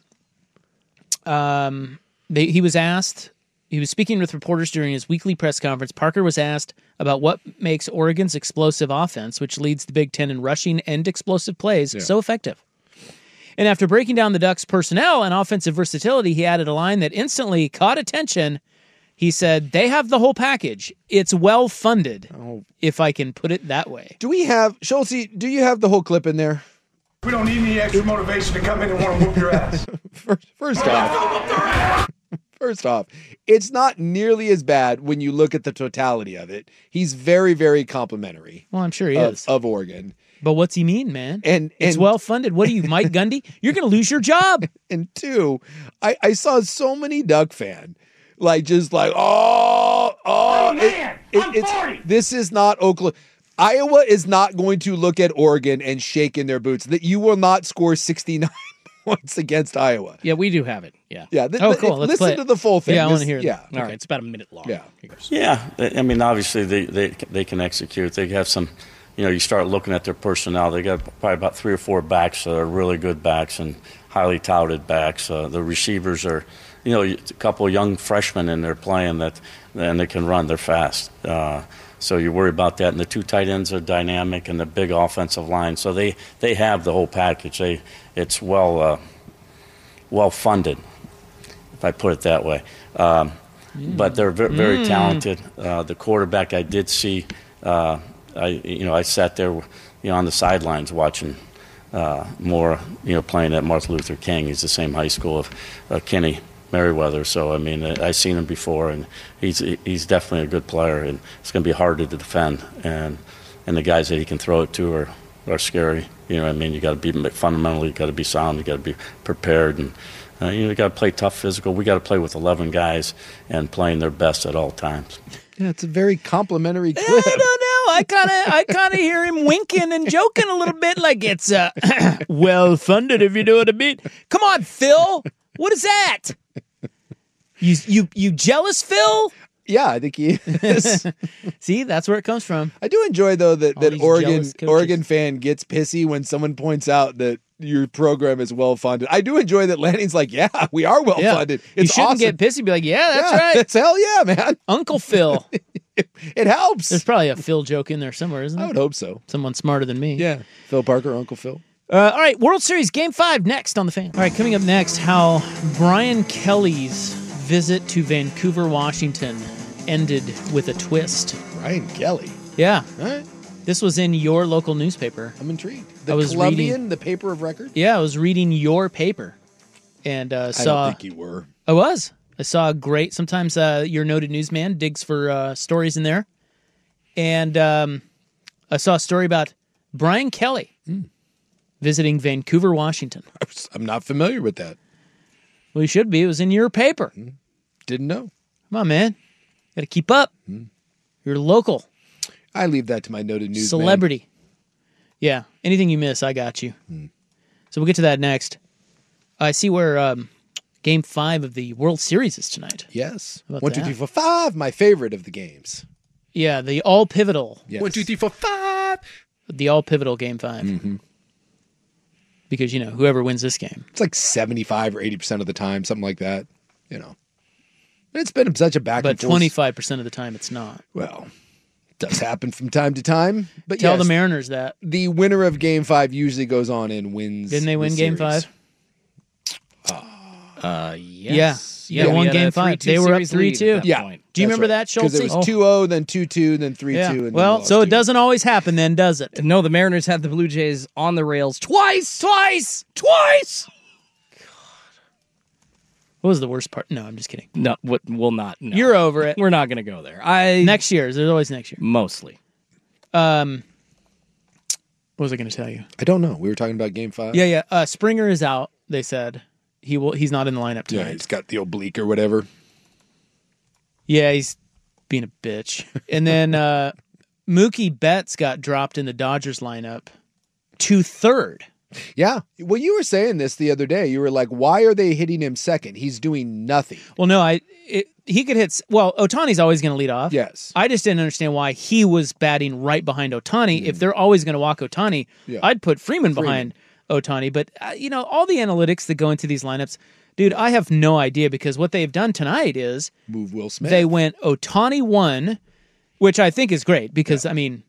he was asked. He was speaking with reporters during his weekly press conference. Parker was asked about what makes Oregon's explosive offense, which leads the Big Ten in rushing and explosive plays, so effective. And after breaking down the Ducks' personnel and offensive versatility, he added a line that instantly caught attention. He said, "They have the whole package. It's well-funded, if I can put it that way." Do we have, Schultze, do you have the whole clip in there? We don't need any extra motivation to come in and want to whoop your ass. First off, it's not nearly as bad when you look at the totality of it. He's very, very complimentary. Well, I'm sure he is. Of Oregon. But what's he mean, man? And it's well-funded. What are you, Mike Gundy? You're going to lose your job. And two, I saw so many Duck fan, this is not Oklahoma. Iowa is not going to look at Oregon and shake in their boots. That you will not score 69 points against Iowa. Yeah, we do have it. Yeah. Yeah. Cool. Let's listen to the full thing. Yeah, I want to hear it. Yeah. All right. It's about a minute long. Yeah. Yeah. I mean, obviously they can execute. They have some. You start looking at their personnel. They got probably about 3 or 4 backs that are really good backs and highly touted backs. The receivers are, a couple of young freshmen in there playing and they can run. They're fast. So you worry about that. And the 2 tight ends are dynamic and the big offensive line. So they have the whole package. It's well funded, if I put it that way. But they're very talented. The quarterback I did see. I sat there, on the sidelines watching Moore, playing at Martin Luther King. He's the same high school of Kenny Merriweather. So, I mean, I've seen him before, and he's definitely a good player, and it's going to be hard to defend. And the guys that he can throw it to are scary. You got to be fundamentally, you got to be sound, you got to be prepared, and you got to play tough physical. We got to play with 11 guys and playing their best at all times. Yeah, it's a very complimentary clip. I don't know. I kind of hear him winking and joking a little bit, like it's well funded, if you know what I mean. Come on, Phil. What is that? You jealous, Phil? Yeah, I think he is. See, that's where it comes from. I do enjoy though that Oregon fan gets pissy when someone points out that your program is well funded. I do enjoy that Lanning's like, yeah, we are well funded. It's you shouldn't awesome. get pissy. Be like, yeah, that's right. It's hell yeah, man. Uncle Phil. It helps. There's probably a Phil joke in there somewhere, isn't there? I would hope so. Someone smarter than me. Yeah, Phil Parker, Uncle Phil. All right, World Series Game 5 next on The Fan. All right, coming up next, how Brian Kelly's visit to Vancouver, Washington ended with a twist. Brian Kelly? Yeah. All right. This was in your local newspaper. I'm intrigued. The Columbian, the paper of record? Yeah, I was reading your paper and saw... I don't think you were. I was. I saw a great... Sometimes your noted newsman digs for stories in there. And I saw a story about Brian Kelly visiting Vancouver, Washington. I'm not familiar with that. Well, you should be. It was in your paper. Didn't know. Come on, man. Got to keep up. You're local. I leave that to my noted newsman. Celebrity. Yeah. Anything you miss, I got you. So we'll get to that next. I see where Game 5 of the World Series is tonight. Yes. 1, 2, that? 3, 4, 5. My favorite of the games. Yeah, the all-pivotal. Yes. 1, 2, 3, 4, 5. The all-pivotal Game 5. Because, whoever wins this game. It's like 75 or 80% of the time, something like that. It's been such a back and forth. But 25% of the time, it's not. Well, it does happen from time to time. But Tell yes, the Mariners that. The winner of Game 5 usually goes on and wins. Didn't they win Game 5? Yes. Yeah, won Game 5. They were up 3-2. Yeah. Do you remember that, Schultze? Because it was 2-0, then 2-2, then 3-2. Yeah. And Well, so it doesn't always happen then, does it? No, the Mariners had the Blue Jays on the rails twice. What was the worst part? No, I'm just kidding. No, we'll not. No. You're over it. We're not going to go there. Next year. There's always next year. Mostly. What was I going to tell you? I don't know. We were talking about Game 5. Yeah. Springer is out. They said he's not in the lineup tonight. Yeah, he's got the oblique or whatever. Yeah, he's being a bitch. And then Mookie Betts got dropped in the Dodgers lineup to third. Yeah. Well, you were saying this the other day. You were like, why are they hitting him second? He's doing nothing. Well, no, he could hit. Well, Ohtani's always going to lead off. Yes. I just didn't understand why he was batting right behind Ohtani. If they're always going to walk Ohtani, I'd put Freeman behind Ohtani. But, all the analytics that go into these lineups, dude, I have no idea because what they've done tonight is move Will Smith. They went Ohtani 1, which I think is great because,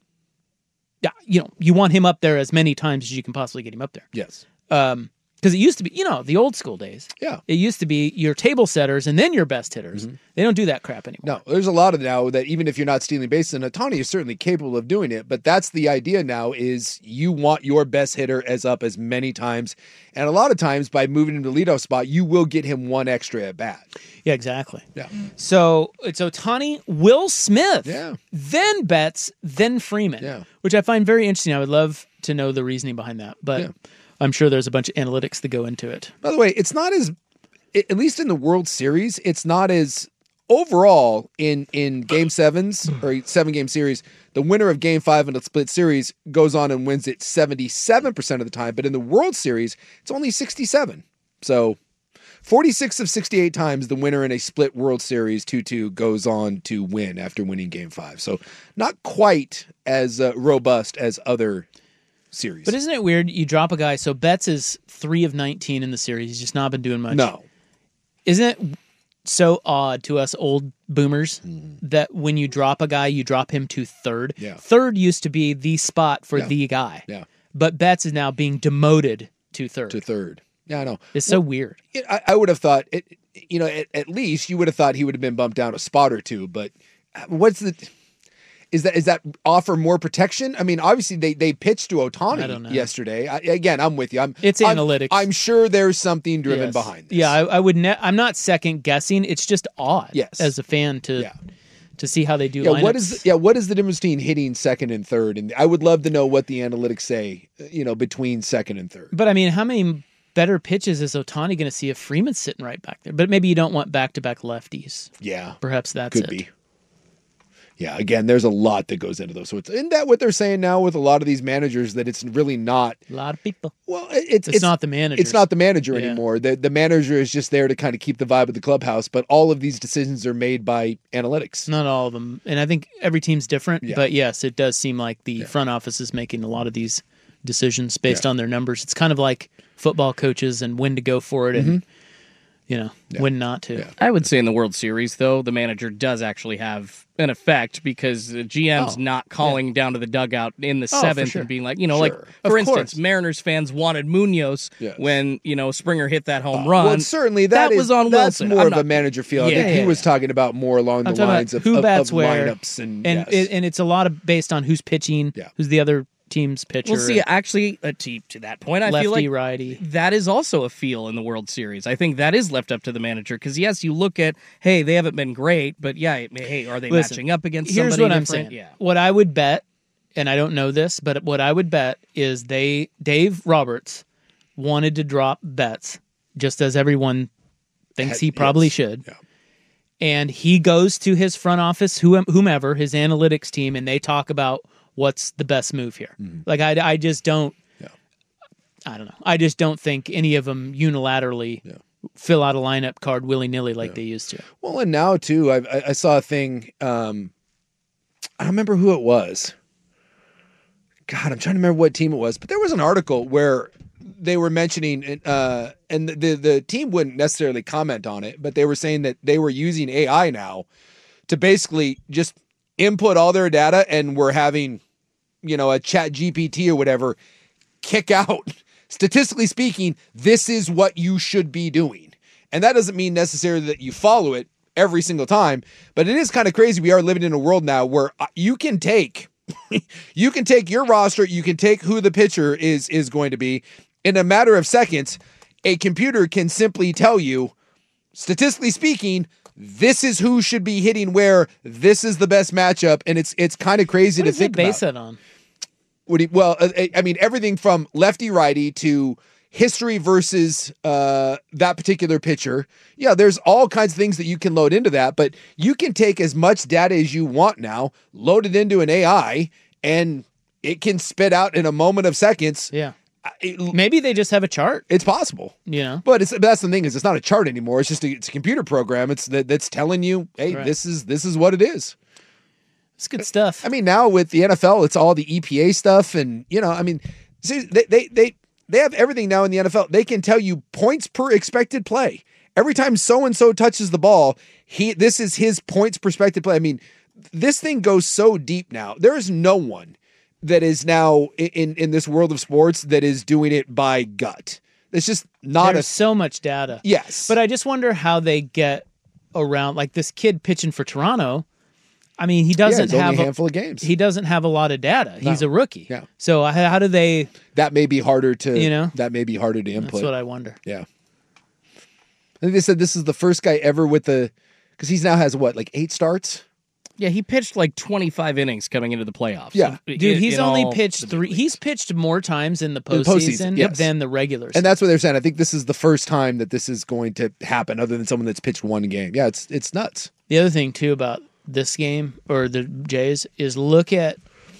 you want him up there as many times as you can possibly get him up there. Yes. Because it used to be, the old school days. Yeah. It used to be your table setters and then your best hitters. Mm-hmm. They don't do that crap anymore. No, there's a lot of now that even if you're not stealing bases, and Ohtani is certainly capable of doing it, but that's the idea now is you want your best hitter up as many times. And a lot of times by moving him to leadoff spot, you will get him one extra at bat. Yeah, exactly. Yeah. So it's Ohtani, Will Smith, yeah, then Betts, then Freeman, which I find very interesting. I would love to know the reasoning behind that, but I'm sure there's a bunch of analytics that go into it. By the way, it's not as, at least in the World Series, it's not as overall in Game 7s or 7-game series, the winner of Game 5 in a split series goes on and wins it 77% of the time. But in the World Series, it's only 67. So 46 of 68 times the winner in a split World Series 2-2 goes on to win after winning Game 5. So not quite as robust as other series. But isn't it weird? You drop a guy. So Betts is 3 of 19 in the series. He's just not been doing much. No. Isn't it so odd to us old boomers that when you drop a guy, you drop him to third? Yeah. Third used to be the spot for the guy. Yeah. But Betts is now being demoted to third. Yeah, I know. It's so weird. I would have thought, at least you would have thought he would have been bumped down a spot or two, but is that offer more protection? I mean, obviously they pitched to Ohtani yesterday. I'm with you. It's analytics. I'm sure there's something driven behind this. Yeah, I would. I'm not second guessing. It's just odd. Yes. As a fan to see how they do. Yeah, lineups. what is the difference between hitting second and third? And I would love to know what the analytics say. Between second and third. But I mean, how many better pitches is Ohtani going to see if Freeman's sitting right back there? But maybe you don't want back-to-back lefties. Yeah, perhaps that's could be. Yeah, again, there's a lot that goes into those. So isn't that what they're saying now with a lot of these managers, that it's really not a lot of people? Well, it's not the manager. It's not the manager anymore. The manager is just there to kind of keep the vibe of the clubhouse, but all of these decisions are made by analytics. Not all of them. And I think every team's different, but yes, it does seem like the front office is making a lot of these decisions based on their numbers. It's kind of like football coaches and when to go for it and when not to. Yeah. I would say in the World Series, though, the manager does actually have an effect because the GM's not calling down to the dugout in the seventh and being like, for instance, Mariners fans wanted Munoz when, Springer hit that home run. Well, certainly that was on Wilson. That's more of a manager feel. I think he was talking about more along the lines of who bats lineups. And it's a lot of based on who's pitching, who's the other team's pitcher. Well, see, actually, to that point, I feel like righty. That is also a feel in the World Series. I think that is left up to the manager because, yes, you look at, hey, they haven't been great, but hey, are they matching up against somebody Here's what different? I'm saying. Yeah. What I would bet, and I don't know this, but what I would bet is Dave Roberts wanted to drop Betts, just as everyone thinks he probably should. Yeah. And he goes to his front office, whomever, his analytics team, and they talk about what's the best move here. Like, I just don't, I don't know. I just don't think any of them unilaterally fill out a lineup card willy-nilly like they used to. Well, and now, too, I saw a thing, I don't remember who it was. God, I'm trying to remember what team it was, but there was an article where they were mentioning, and the team wouldn't necessarily comment on it, but they were saying that they were using AI now to basically just input all their data, and we're having, a chat GPT or whatever kick out, statistically speaking, this is what you should be doing. And that doesn't mean necessarily that you follow it every single time, but it is kind of crazy. We are living in a world now where you can take your roster, you can take who the pitcher is going to be. In a matter of seconds, a computer can simply tell you statistically speaking, this is who should be hitting where. This is the best matchup, and it's kind of crazy What to does he think base about. it on? I mean, everything from lefty righty to history versus that particular pitcher. Yeah, there's all kinds of things that you can load into that, but you can take as much data as you want now, load it into an AI, and it can spit out in a moment of seconds. Yeah. Maybe they just have a chart. It's possible. You know? But that's the thing is it's not a chart anymore. It's just it's a computer program. It's that's telling you, hey, Right. this is what it is. It's good stuff. I mean, now with the NFL, it's all the EPA stuff, and I mean, see, they have everything now in the NFL. They can tell you points per expected play. Every time so and so touches the ball, this is his points per expected play. I mean, this thing goes so deep now. There is no one that is now in this world of sports that is doing it by gut. It's just not There's so much data. Yes. But I just wonder how they get around, like this kid pitching for Toronto. I mean, he doesn't it's only have a handful of games. He doesn't have a lot of data. No. He's a rookie. Yeah. So how do they? That may be harder to input. That's what I wonder. Yeah. I think they said this is the first guy ever with because he's now has what, like 8 starts? Yeah, he pitched like 25 innings coming into the playoffs. Yeah. Dude, he's only pitched 3. He's pitched more times in the postseason yes. than the regular season. And that's what they're saying. I think this is the first time that this is going to happen other than someone that's pitched one game. Yeah, it's nuts. The other thing too about this game or the Jays is look at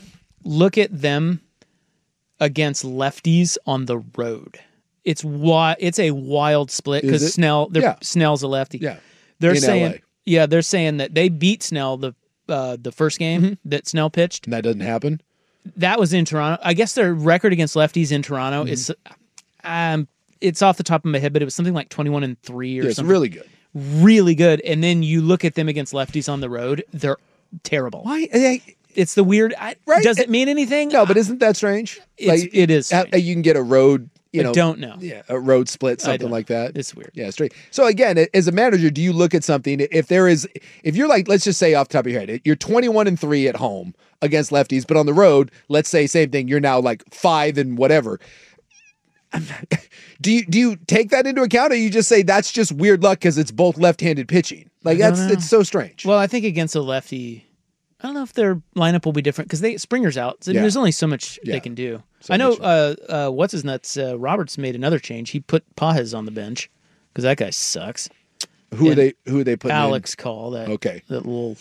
them against lefties on the road. It's a wild split because Snell's a lefty. Yeah. They're In saying LA. they're saying that they beat Snell the first game that Snell pitched. And that doesn't happen. That was in Toronto. I guess their record against lefties in Toronto is it's off the top of my head, but it was something like 21-3 or something. It's really good. Really good. And then you look at them against lefties on the road, they're terrible. Why? It's the weird. Right? Does it mean anything? No, but isn't that strange? It is. You can get a road. I don't know. Yeah, a road split, something like that. It's weird. Yeah, straight. So again, as a manager, do you look at something if you're like, let's just say off the top of your head, you're 21-3 at home against lefties, but on the road, let's say same thing, you're now like 5 and whatever. Do you take that into account, or you just say that's just weird luck because it's both left-handed pitching? Like it's so strange. Well, I think against a lefty, I don't know if their lineup will be different because Springer's out. So there's only so much they can do. I know what's his nuts. Roberts made another change. He put Pajes on the bench because that guy sucks. Who are they putting Alex in? Call. That little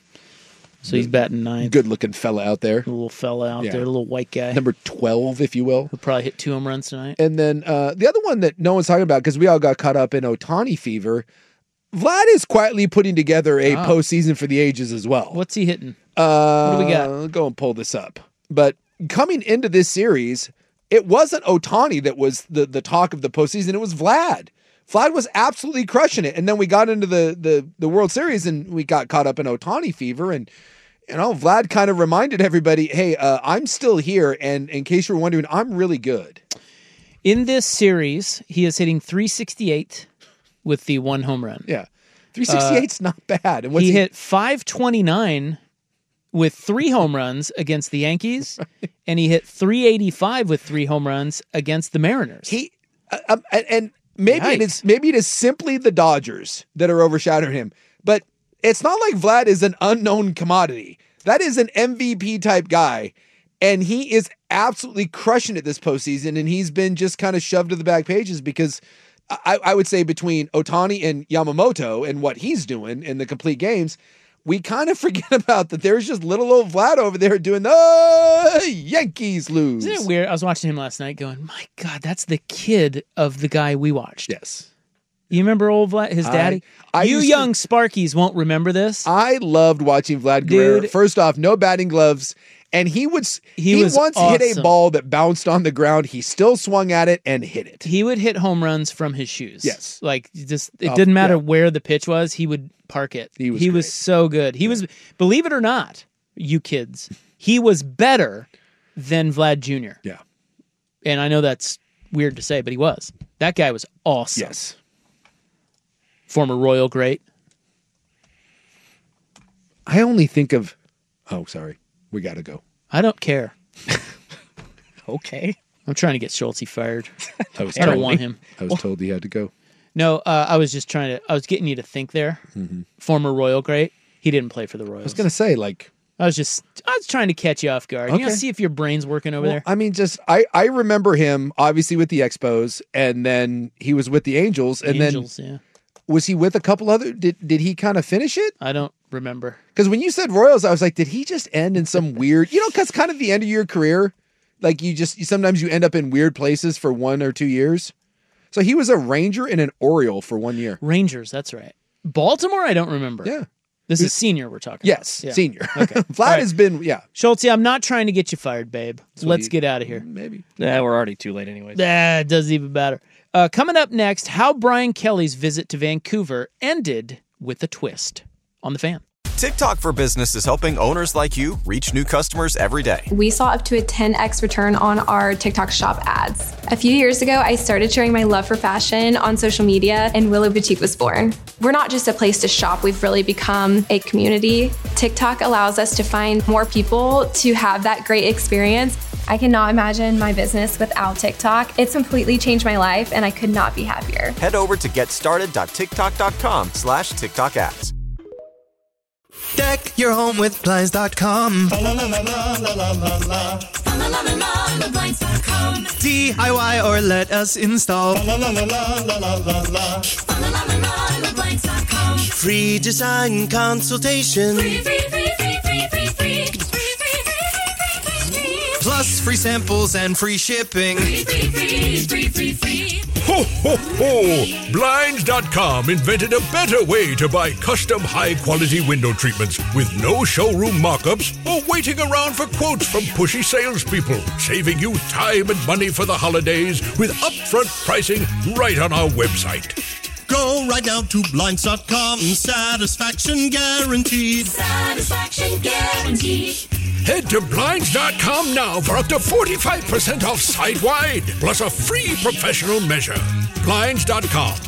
So he's batting 9th. Good looking fella out there. A little fella out there, a little white guy. Number 12, if you will. He'll probably hit 2 home runs tonight. And then the other one that no one's talking about because we all got caught up in Ohtani fever. Vlad is quietly putting together a postseason for the ages as well. What's he hitting? What do we got? I'll go and pull this up. But coming into this series, it wasn't Ohtani that was the talk of the postseason. It was Vlad. Vlad was absolutely crushing it. And then we got into the World Series and we got caught up in Ohtani fever. And, Vlad kind of reminded everybody, hey, I'm still here. And in case you're wondering, I'm really good. In this series, he is hitting .368 with the 1 home run. Yeah. 368's not bad. And he hit .529 with 3 home runs against the Yankees, and he hit .385 with 3 home runs against the Mariners. And maybe it is simply the Dodgers that are overshadowing him, but it's not like Vlad is an unknown commodity. That is an MVP type guy, and he is absolutely crushing it this postseason, and he's been just kind of shoved to the back pages because I would say between Ohtani and Yamamoto and what he's doing in the complete games, we kind of forget about that there's just little old Vlad over there doing the Yankees lose. Isn't it weird? I was watching him last night going, my God, that's the kid of the guy we watched. Yes. You remember old Vlad, his daddy? You young Sparkies won't remember this. I loved watching Vlad Guerrero. Dude. First off, no batting gloves. And he once awesome. hit a ball that bounced on the ground. He still swung at it and hit it. He would hit home runs from his shoes. Yes. Like, just it didn't matter where the pitch was. He would park it. He was so good. He was, believe it or not, you kids, he was better than Vlad Jr. Yeah. And I know that's weird to say, but he was. That guy was awesome. Yes. Former Royal great. I only think of... Oh, sorry. We got to go. I don't care. Okay. I'm trying to get Schulte fired. I don't want him. I was told he had to go. No, I was getting you to think there. Mm-hmm. Former Royal great. He didn't play for the Royals. I was going to say, like... I was trying to catch you off guard. Okay. You know, see if your brain's working over there. I mean, I remember him, obviously, with the Expos, and then he was with the Angels, and yeah. Was he with a couple other... Did he kind of finish it? I don't remember. Because when you said Royals, I was like, did he just end in some weird... You know, because kind of the end of your career, like sometimes you end up in weird places for 1 or 2 years. So he was a Ranger and an Oriole for 1 year. Rangers, that's right. Baltimore, I don't remember. Yeah. This is senior we're talking yes, about. Yes, senior. Okay. Vlad has been, Schulte, I'm not trying to get you fired, babe. Let's get out of here. Maybe. Yeah, we're already too late anyways. It doesn't even matter. Coming up next, how Brian Kelly's visit to Vancouver ended with a twist on The Fan. TikTok for Business is helping owners like you reach new customers every day. We saw up to a 10x return on our TikTok shop ads. A few years ago, I started sharing my love for fashion on social media, and Willow Boutique was born. We're not just a place to shop, we've really become a community. TikTok allows us to find more people to have that great experience. I cannot imagine my business without TikTok. It's completely changed my life, and I could not be happier. Head over to getstarted.tiktok.com/TikTok ads. Deck your home with Blinds.com. DIY or let us install. Free design consultation. Plus free samples and free shipping. Ho, ho, ho! Blinds.com invented a better way to buy custom high-quality window treatments with no showroom mock-ups or waiting around for quotes from pushy salespeople, saving you time and money for the holidays with upfront pricing right on our website. Go right now to Blinds.com. Satisfaction guaranteed. Satisfaction guaranteed. Head to Blinds.com now for up to 45% off site-wide, plus a free professional measure. Blinds.com.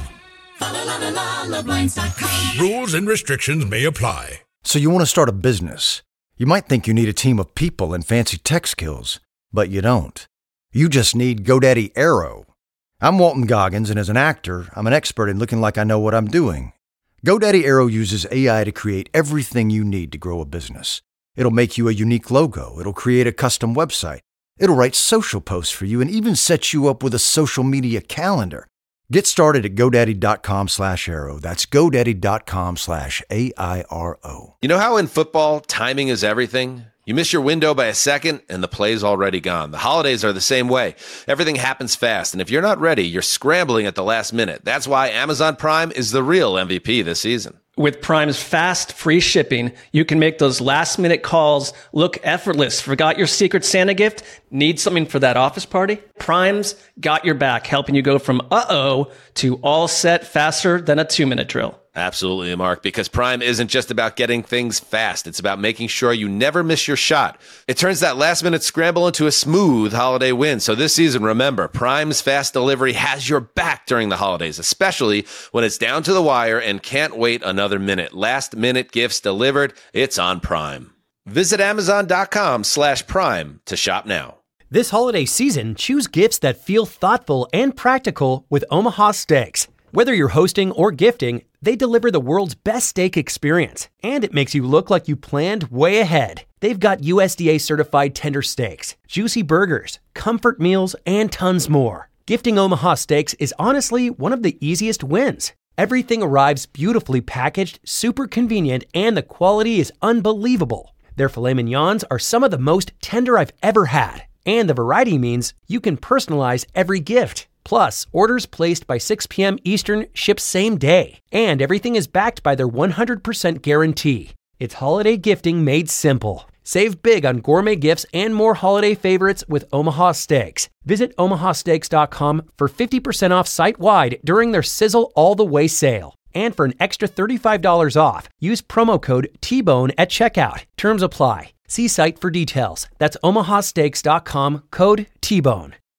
Blinds.com. Rules and restrictions may apply. So you want to start a business. You might think you need a team of people and fancy tech skills, but you don't. You just need GoDaddy Aero. I'm Walton Goggins, and as an actor, I'm an expert in looking like I know what I'm doing. GoDaddy Aero uses AI to create everything you need to grow a business. It'll make you a unique logo. It'll create a custom website. It'll write social posts for you and even set you up with a social media calendar. Get started at GoDaddy.com/Aero. That's GoDaddy.com/AIRO. You know how in football, timing is everything? You miss your window by a second, and the play's already gone. The holidays are the same way. Everything happens fast, and if you're not ready, you're scrambling at the last minute. That's why Amazon Prime is the real MVP this season. With Prime's fast, free shipping, you can make those last-minute calls look effortless. Forgot your Secret Santa gift? Need something for that office party? Prime's got your back, helping you go from uh-oh to all set faster than a 2-minute drill. Absolutely, Mark, because Prime isn't just about getting things fast. It's about making sure you never miss your shot. It turns that last-minute scramble into a smooth holiday win. So this season, remember, Prime's fast delivery has your back during the holidays, especially when it's down to the wire and can't wait another minute. Last-minute gifts delivered, it's on Prime. Visit Amazon.com/Prime to shop now. This holiday season, choose gifts that feel thoughtful and practical with Omaha Steaks. Whether you're hosting or gifting, they deliver the world's best steak experience, and it makes you look like you planned way ahead. They've got USDA certified tender steaks, juicy burgers, comfort meals, and tons more. Gifting Omaha Steaks is honestly one of the easiest wins. Everything arrives beautifully packaged, super convenient, and the quality is unbelievable. Their filet mignons are some of the most tender I've ever had, and the variety means you can personalize every gift. Plus, orders placed by 6 p.m. Eastern ship same day. And everything is backed by their 100% guarantee. It's holiday gifting made simple. Save big on gourmet gifts and more holiday favorites with Omaha Steaks. Visit omahasteaks.com for 50% off site-wide during their Sizzle All the Way sale. And for an extra $35 off, use promo code TBONE at checkout. Terms apply. See site for details. That's omahasteaks.com, code TBONE.